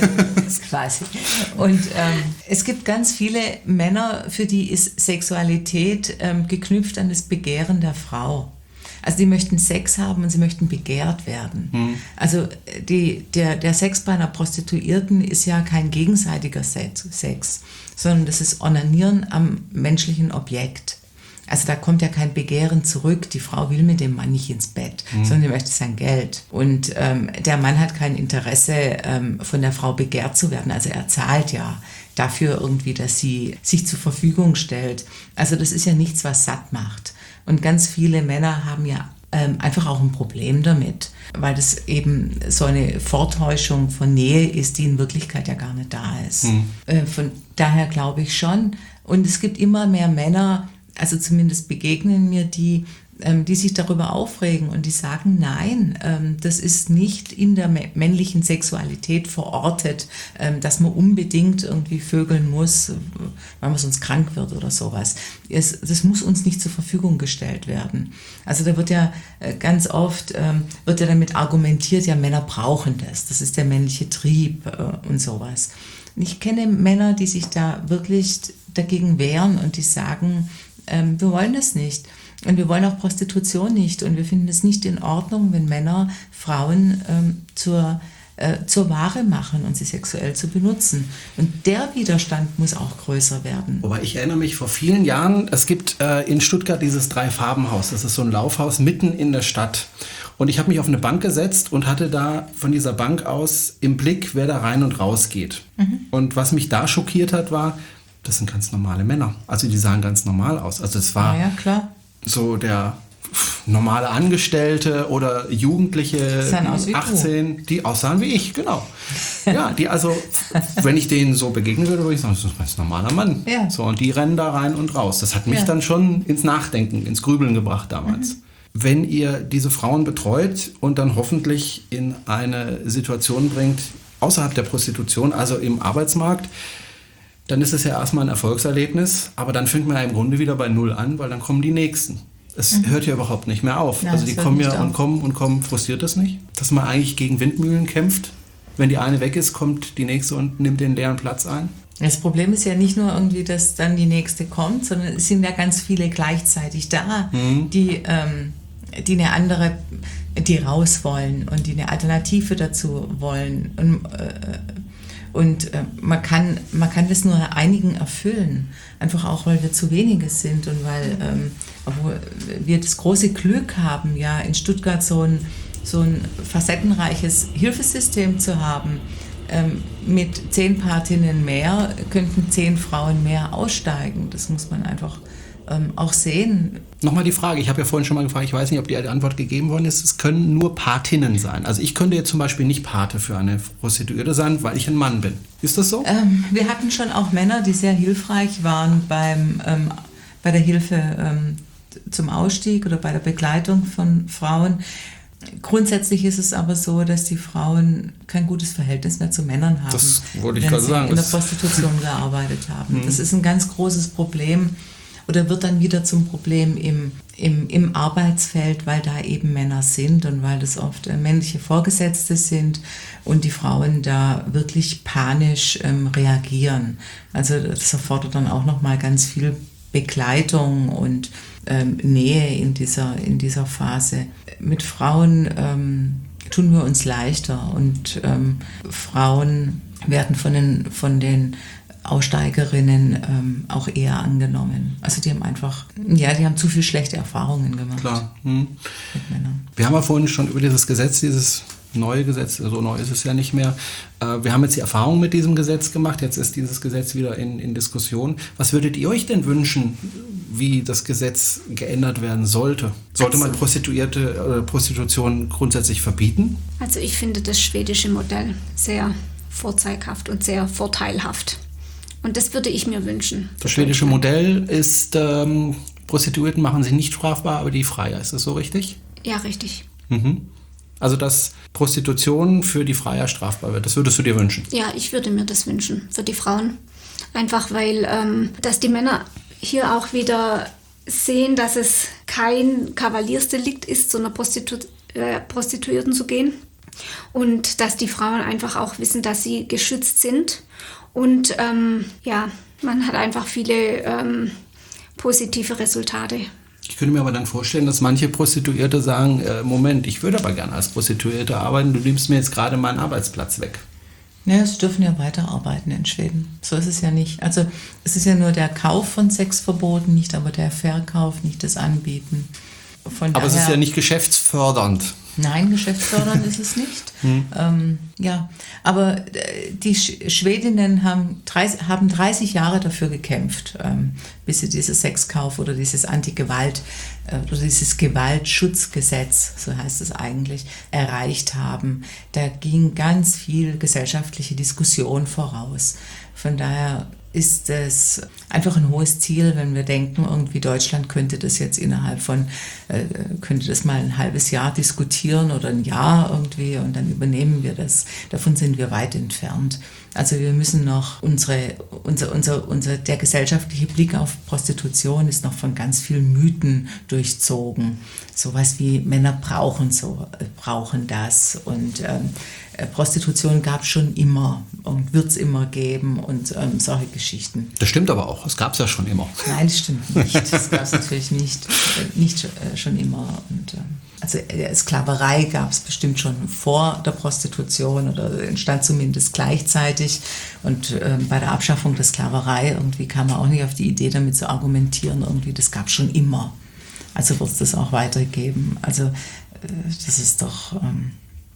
quasi. Und ähm, es gibt ganz viele Männer, für die ist Sexualität ähm, geknüpft an das Begehren der Frau. Also die möchten Sex haben und sie möchten begehrt werden. Hm. Also die, der, der Sex bei einer Prostituierten ist ja kein gegenseitiger Sex, sondern das ist Onanieren am menschlichen Objekt. Also da kommt ja kein Begehren zurück. Die Frau will mit dem Mann nicht ins Bett, hm. sondern die möchte sein Geld. Und ähm, der Mann hat kein Interesse, ähm, von der Frau begehrt zu werden. Also er zahlt ja dafür irgendwie, dass sie sich zur Verfügung stellt. Also das ist ja nichts, was satt macht. Und ganz viele Männer haben ja ähm, einfach auch ein Problem damit, weil das eben so eine Vortäuschung von Nähe ist, die in Wirklichkeit ja gar nicht da ist. Hm. Äh, von daher glaube ich schon. Und es gibt immer mehr Männer, also zumindest begegnen mir die, ähm, die sich darüber aufregen und die sagen, nein, ähm, das ist nicht in der männlichen Sexualität verortet, ähm, dass man unbedingt irgendwie vögeln muss, weil man sonst krank wird oder sowas. Es, das muss uns nicht zur Verfügung gestellt werden. Also da wird ja äh, ganz oft, ähm, wird ja damit argumentiert, ja, Männer brauchen das, das ist der männliche Trieb äh, und sowas. Und ich kenne Männer, die sich da wirklich dagegen wehren und die sagen, ähm, wir wollen das nicht. Und wir wollen auch Prostitution nicht. Und wir finden es nicht in Ordnung, wenn Männer Frauen ähm, zur, äh, zur Ware machen und sie sexuell zu benutzen. Und der Widerstand muss auch größer werden. Wobei ich erinnere mich vor vielen Jahren, es gibt äh, in Stuttgart dieses Drei-Farben-Haus. Das ist so ein Laufhaus mitten in der Stadt. Und ich habe mich auf eine Bank gesetzt und hatte da von dieser Bank aus im Blick, wer da rein und raus geht. Mhm. Und was mich da schockiert hat, war, das sind ganz normale Männer. Also die sahen ganz normal aus. Also es war... Ja, ja, klar. So der normale Angestellte oder Jugendliche, achtzehn, die aussahen wie ich, genau. Ja, die also, wenn ich denen so begegnen würde, würde ich sagen, das ist ein ganz normaler Mann. Ja. So, und die rennen da rein und raus. Das hat mich ja. dann schon ins Nachdenken, ins Grübeln gebracht damals. Mhm. Wenn ihr diese Frauen betreut und dann hoffentlich in eine Situation bringt, außerhalb der Prostitution, also im Arbeitsmarkt, dann ist es ja erstmal ein Erfolgserlebnis, aber dann fängt man ja im Grunde wieder bei Null an, weil dann kommen die Nächsten. Es mhm. hört ja überhaupt nicht mehr auf. Ja, also die kommen ja und kommen und kommen. Frustriert das nicht? Dass man eigentlich gegen Windmühlen kämpft? Wenn die eine weg ist, kommt die nächste und nimmt den leeren Platz ein? Das Problem ist ja nicht nur irgendwie, dass dann die nächste kommt, sondern es sind ja ganz viele gleichzeitig da, mhm. die, ähm, die eine andere, die raus wollen und die eine Alternative dazu wollen. Und, äh, Und äh, man kann, man kann das nur einigen erfüllen, einfach auch, weil wir zu wenige sind und weil ähm, obwohl wir das große Glück haben, ja in Stuttgart so ein, so ein facettenreiches Hilfesystem zu haben. Ähm, mit zehn Patinnen mehr könnten zehn Frauen mehr aussteigen. Das muss man einfach ähm, auch sehen. Nochmal die Frage, ich habe ja vorhin schon mal gefragt, ich weiß nicht, ob die Antwort gegeben worden ist, es können nur Patinnen sein. Also ich könnte jetzt zum Beispiel nicht Pate für eine Prostituierte sein, weil ich ein Mann bin. Ist das so? Ähm, wir hatten schon auch Männer, die sehr hilfreich waren beim, ähm, bei der Hilfe ähm, zum Ausstieg oder bei der Begleitung von Frauen. Grundsätzlich ist es aber so, dass die Frauen kein gutes Verhältnis mehr zu Männern haben, das wollte ich wenn gerade sie sagen. in der Prostitution gearbeitet haben. Das ist ein ganz großes Problem. Oder wird dann wieder zum Problem im, im, im Arbeitsfeld, weil da eben Männer sind und weil das oft äh, männliche Vorgesetzte sind und die Frauen da wirklich panisch ähm, reagieren. Also das erfordert dann auch nochmal ganz viel Begleitung und ähm, Nähe in dieser, in dieser Phase. Mit Frauen ähm, tun wir uns leichter und ähm, Frauen werden von den, von den Aussteigerinnen ähm, auch eher angenommen. Also die haben einfach, ja, die haben zu viel schlechte Erfahrungen gemacht. Klar. Hm. Mit Männern. Wir haben ja vorhin schon über dieses Gesetz, dieses neue Gesetz, so neu ist es ja nicht mehr. Äh, wir haben jetzt die Erfahrung mit diesem Gesetz gemacht, jetzt ist dieses Gesetz wieder in, in Diskussion. Was würdet ihr euch denn wünschen, wie das Gesetz geändert werden sollte? Sollte man Prostituierte, äh, Prostitution grundsätzlich verbieten? Also ich finde das schwedische Modell sehr vorzeighaft und sehr vorteilhaft. Und das würde ich mir wünschen. Das schwedische Modell ist, ähm, Prostituierten machen sie nicht strafbar, aber die Freier. Ist das so richtig? Ja, richtig. Mhm. Also, dass Prostitution für die Freier strafbar wird, das würdest du dir wünschen? Ja, ich würde mir das wünschen für die Frauen. Einfach weil, ähm, dass die Männer hier auch wieder sehen, dass es kein Kavaliersdelikt ist, zu einer Prostitu- äh, Prostituierten zu gehen. Und dass die Frauen einfach auch wissen, dass sie geschützt sind. Und ähm, ja, man hat einfach viele ähm, positive Resultate. Ich könnte mir aber dann vorstellen, dass manche Prostituierte sagen, äh, Moment, ich würde aber gerne als Prostituierte arbeiten, du nimmst mir jetzt gerade meinen Arbeitsplatz weg. Ja, sie dürfen ja weiterarbeiten in Schweden. So ist es ja nicht. Also es ist ja nur der Kauf von Sex verboten, nicht aber der Verkauf, nicht das Anbieten. Von aber daher, es ist ja nicht geschäftsfördernd. Nein, geschäftsfördernd ist es nicht. Hm. Ähm, ja, aber die Sch- Schwedinnen haben dreißig, haben dreißig Jahre dafür gekämpft, ähm, bis sie dieses Sexkauf oder dieses Antigewalt äh, oder dieses Gewaltschutzgesetz, so heißt es eigentlich, erreicht haben. Da ging ganz viel gesellschaftliche Diskussion voraus. Von daher ist es einfach ein hohes Ziel, wenn wir denken, irgendwie Deutschland könnte das jetzt innerhalb von, äh, könnte das mal ein halbes Jahr diskutieren oder ein Jahr irgendwie und dann übernehmen wir das. Davon sind wir weit entfernt. Also wir müssen noch unsere, unser, unser, unser, der gesellschaftliche Blick auf Prostitution ist noch von ganz vielen Mythen durchzogen. Sowas wie Männer brauchen so, brauchen das und ähm, Prostitution gab es schon immer und wird es immer geben und ähm, solche Geschichten. Das stimmt aber auch, das gab es ja schon immer. Nein, das stimmt nicht. Das gab es natürlich nicht, äh, nicht äh, schon immer. Und, äh, also äh, Sklaverei gab es bestimmt schon vor der Prostitution oder entstand zumindest gleichzeitig. Und äh, bei der Abschaffung der Sklaverei irgendwie kam man auch nicht auf die Idee, damit zu argumentieren, irgendwie das gab es schon immer. Also wird es das auch weitergeben. Also äh, das ist doch... Ähm,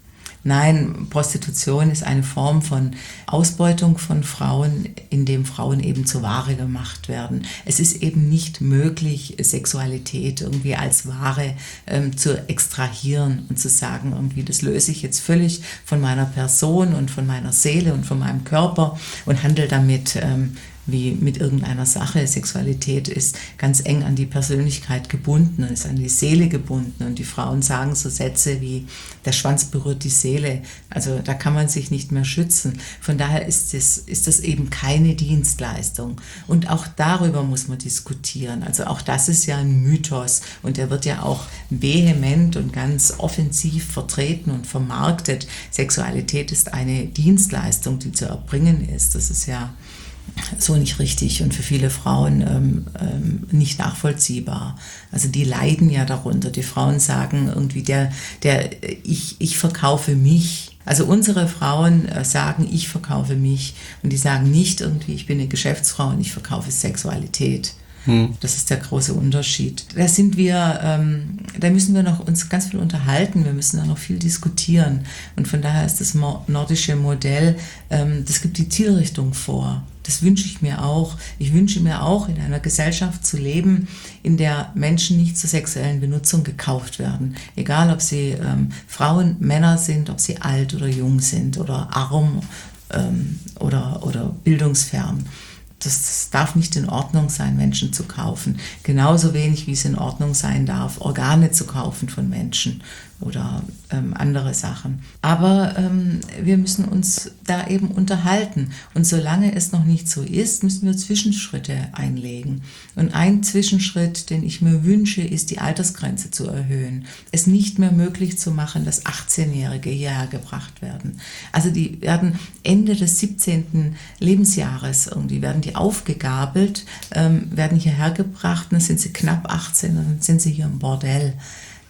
Nein, Prostitution ist eine Form von Ausbeutung von Frauen, in dem Frauen eben zur Ware gemacht werden. Es ist eben nicht möglich, Sexualität irgendwie als Ware ähm, zu extrahieren und zu sagen, irgendwie das löse ich jetzt völlig von meiner Person und von meiner Seele und von meinem Körper und handle damit ähm, wie mit irgendeiner Sache. Sexualität ist ganz eng an die Persönlichkeit gebunden, ist an die Seele gebunden und die Frauen sagen so Sätze wie, der Schwanz berührt die Seele, also da kann man sich nicht mehr schützen. Von daher ist das, ist das eben keine Dienstleistung und auch darüber muss man diskutieren. Also auch das ist ja ein Mythos und der wird ja auch vehement und ganz offensiv vertreten und vermarktet. Sexualität ist eine Dienstleistung, die zu erbringen ist. Das ist ja so nicht richtig und für viele Frauen ähm, ähm, nicht nachvollziehbar. Also die leiden ja darunter. Die Frauen sagen irgendwie, der, der, ich, ich verkaufe mich. Also unsere Frauen äh, sagen, ich verkaufe mich und die sagen nicht irgendwie, ich bin eine Geschäftsfrau und ich verkaufe Sexualität. Hm. Das ist der große Unterschied. Da sind wir, ähm, da müssen wir noch uns ganz viel unterhalten, wir müssen da noch viel diskutieren und von daher ist das nordische Modell, ähm, das gibt die Zielrichtung vor. Das wünsche ich mir auch. Ich wünsche mir auch, in einer Gesellschaft zu leben, in der Menschen nicht zur sexuellen Benutzung gekauft werden. Egal, ob sie ähm, Frauen, Männer sind, ob sie alt oder jung sind oder arm ähm, oder, oder bildungsfern. Das, das darf nicht in Ordnung sein, Menschen zu kaufen. Genauso wenig, wie es in Ordnung sein darf, Organe zu kaufen von Menschen oder ähm, andere Sachen. Aber ähm, wir müssen uns da eben unterhalten. Und solange es noch nicht so ist, müssen wir Zwischenschritte einlegen. Und ein Zwischenschritt, den ich mir wünsche, ist die Altersgrenze zu erhöhen. Es nicht mehr möglich zu machen, dass achtzehnjährige hierher gebracht werden. Also die werden Ende des siebzehnten Lebensjahres, irgendwie werden die aufgegabelt, ähm, werden hierher gebracht, dann sind sie knapp achtzehn und dann sind sie hier im Bordell.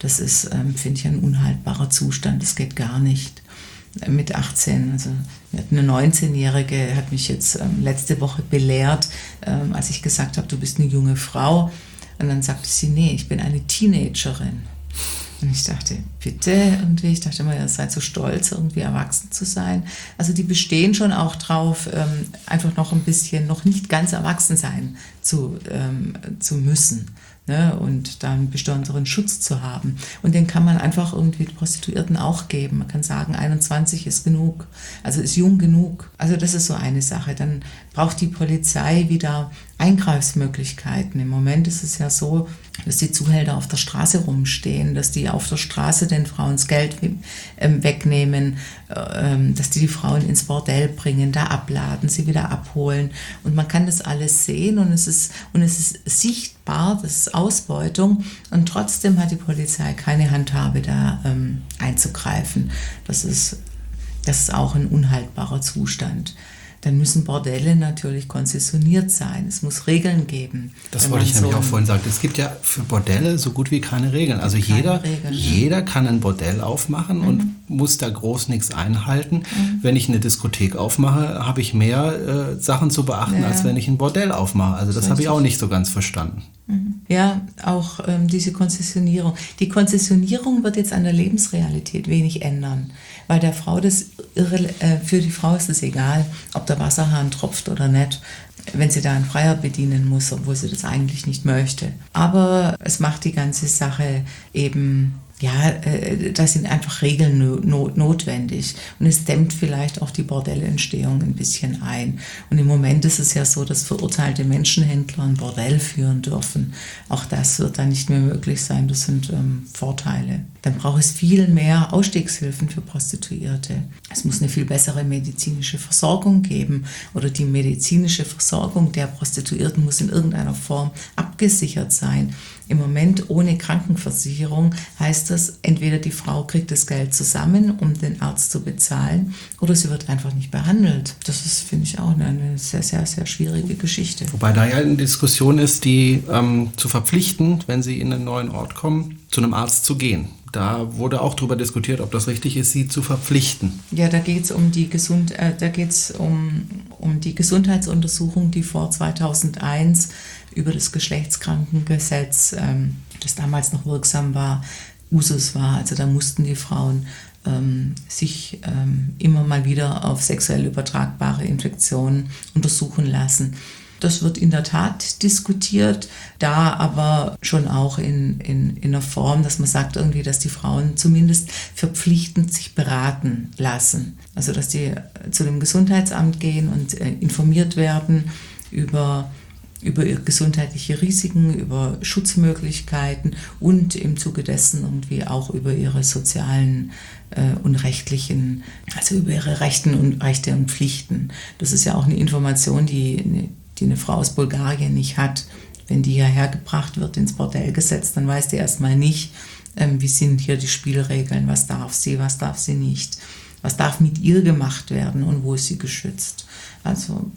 Das ist, ähm, finde ich, ein unhaltbarer Zustand. Das geht gar nicht. Mit achtzehn, also eine neunzehnjährige hat mich jetzt ähm, letzte Woche belehrt, ähm, als ich gesagt habe, du bist eine junge Frau. Und dann sagte sie, nee, ich bin eine Teenagerin. Und ich dachte, bitte, irgendwie, ich dachte immer, ihr seid so stolz, irgendwie erwachsen zu sein. Also die bestehen schon auch drauf, ähm, einfach noch ein bisschen, noch nicht ganz erwachsen sein zu, ähm, zu müssen. Ne, und da einen besonderen Schutz zu haben. Und den kann man einfach irgendwie Prostituierten auch geben. Man kann sagen, einundzwanzig ist genug, also ist jung genug. Also das ist so eine Sache. Dann braucht die Polizei wieder Eingreifsmöglichkeiten. Im Moment ist es ja so, dass die Zuhälter auf der Straße rumstehen, dass die auf der Straße den Frauen das Geld ähm, wegnehmen, ähm, dass die die Frauen ins Bordell bringen, da abladen, sie wieder abholen. Und man kann das alles sehen und es ist, und es ist sichtbar, das ist Ausbeutung. Und trotzdem hat die Polizei keine Handhabe, da ähm, einzugreifen. Das ist, das ist auch ein unhaltbarer Zustand. Dann müssen Bordelle natürlich konzessioniert sein. Es muss Regeln geben. Das wollte ich nämlich so auch vorhin sagen. Es gibt ja für Bordelle so gut wie keine Regeln. Also keine jeder, Regeln, jeder ja. kann ein Bordell aufmachen mhm. und muss da groß nichts einhalten. Mhm. Wenn ich eine Diskothek aufmache, habe ich mehr äh, Sachen zu beachten, ja. als wenn ich ein Bordell aufmache. Also das habe ich auch nicht so ganz verstanden. Ja, auch ähm, diese Konzessionierung. Die Konzessionierung wird jetzt an der Lebensrealität wenig ändern, weil der Frau das irre, äh, für die Frau ist es egal, ob der Wasserhahn tropft oder nicht, wenn sie da einen Freier bedienen muss, obwohl sie das eigentlich nicht möchte. Aber es macht die ganze Sache eben, ja, äh, da sind einfach Regeln no- notwendig und es dämmt vielleicht auch die Bordellentstehung ein bisschen ein. Und im Moment ist es ja so, dass verurteilte Menschenhändler ein Bordell führen dürfen. Auch das wird dann nicht mehr möglich sein. Das sind ähm, Vorteile. Dann braucht es viel mehr Ausstiegshilfen für Prostituierte. Es muss eine viel bessere medizinische Versorgung geben oder die medizinische Versorgung der Prostituierten muss in irgendeiner Form abgesichert sein. Im Moment ohne Krankenversicherung heißt das, entweder die Frau kriegt das Geld zusammen, um den Arzt zu bezahlen, oder sie wird einfach nicht behandelt. Das ist, finde ich, auch eine sehr, sehr, sehr schwierige Geschichte. Wobei da ja eine Diskussion ist, die ähm, zu verpflichten, wenn sie in einen neuen Ort kommen, zu einem Arzt zu gehen. Da wurde auch darüber diskutiert, ob das richtig ist, sie zu verpflichten. Ja, da geht es um die Gesund, äh, da geht's um, um die Gesundheitsuntersuchung, die vor zweitausendeins über das Geschlechtskrankengesetz, ähm, das damals noch wirksam war, Usus war. Also da mussten die Frauen ähm, sich ähm, immer mal wieder auf sexuell übertragbare Infektionen untersuchen lassen. Das wird in der Tat diskutiert, da aber schon auch in, in, in einer Form, dass man sagt irgendwie, dass die Frauen zumindest verpflichtend sich beraten lassen. Also dass die zu dem Gesundheitsamt gehen und äh, informiert werden über über gesundheitliche Risiken, über Schutzmöglichkeiten und im Zuge dessen irgendwie auch über ihre sozialen äh, und rechtlichen, also über ihre Rechten und Rechte und Pflichten. Das ist ja auch eine Information, die, die eine Frau aus Bulgarien nicht hat. Wenn die hierher gebracht wird, ins Bordell gesetzt, dann weiß die erstmal nicht, ähm, wie sind hier die Spielregeln, was darf sie, was darf sie nicht, was darf mit ihr gemacht werden und wo ist sie geschützt. Also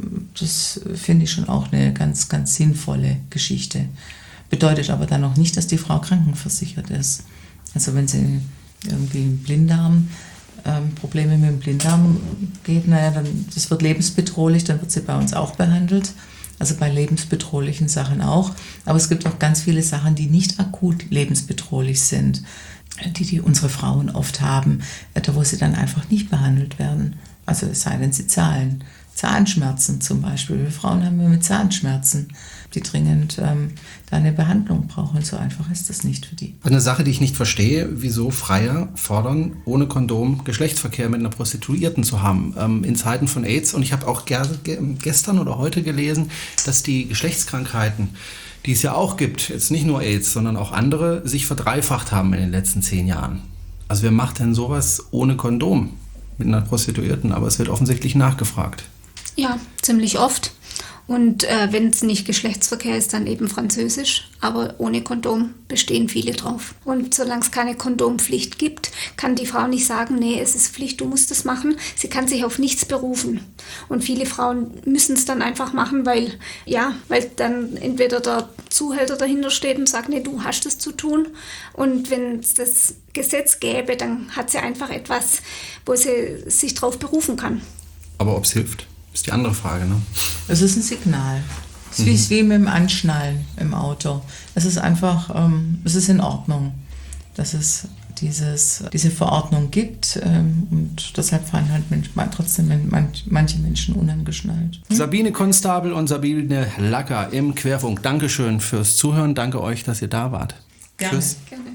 das finde ich schon auch eine ganz, ganz sinnvolle Geschichte. Bedeutet aber dann auch nicht, dass die Frau krankenversichert ist. Also wenn sie irgendwie einen Blinddarm, ähm, Probleme mit dem Blinddarm geht, naja, dann das wird lebensbedrohlich, dann wird sie bei uns auch behandelt. Also bei lebensbedrohlichen Sachen auch. Aber es gibt auch ganz viele Sachen, die nicht akut lebensbedrohlich sind, die, die unsere Frauen oft haben, da wo sie dann einfach nicht behandelt werden. Also es sei denn, sie zahlen. Zahnschmerzen zum Beispiel. Wir Frauen haben ja mit Zahnschmerzen, die dringend ähm, da eine Behandlung brauchen. So einfach ist das nicht für die. Eine Sache, die ich nicht verstehe, wieso Freier fordern, ohne Kondom Geschlechtsverkehr mit einer Prostituierten zu haben. Ähm, in Zeiten von AIDS, und ich habe auch ge- ge- gestern oder heute gelesen, dass die Geschlechtskrankheiten, die es ja auch gibt, jetzt nicht nur AIDS, sondern auch andere, sich verdreifacht haben in den letzten zehn Jahren. Also wer macht denn sowas ohne Kondom mit einer Prostituierten? Aber es wird offensichtlich nachgefragt. Ja, ziemlich oft. Und äh, wenn es nicht Geschlechtsverkehr ist, dann eben Französisch. Aber ohne Kondom bestehen viele drauf. Und solange es keine Kondompflicht gibt, kann die Frau nicht sagen, nee, es ist Pflicht, du musst es machen. Sie kann sich auf nichts berufen. Und viele Frauen müssen es dann einfach machen, weil, ja, weil dann entweder der Zuhälter dahinter steht und sagt, nee, du hast es zu tun. Und wenn es das Gesetz gäbe, dann hat sie einfach etwas, wo sie sich drauf berufen kann. Aber ob es hilft, ist die andere Frage, ne? Es ist ein Signal. Es ist mhm. wie mit dem Anschnallen im Auto. Es ist einfach, ähm, es ist in Ordnung, dass es dieses, diese Verordnung gibt. Ähm, und deshalb fahren halt Mensch, trotzdem manch, manche Menschen unangeschnallt. Hm? Sabine Konstabel und Sabine Lacker im Querfunk. Dankeschön fürs Zuhören. Danke euch, dass ihr da wart. Gerne. Tschüss. Gerne.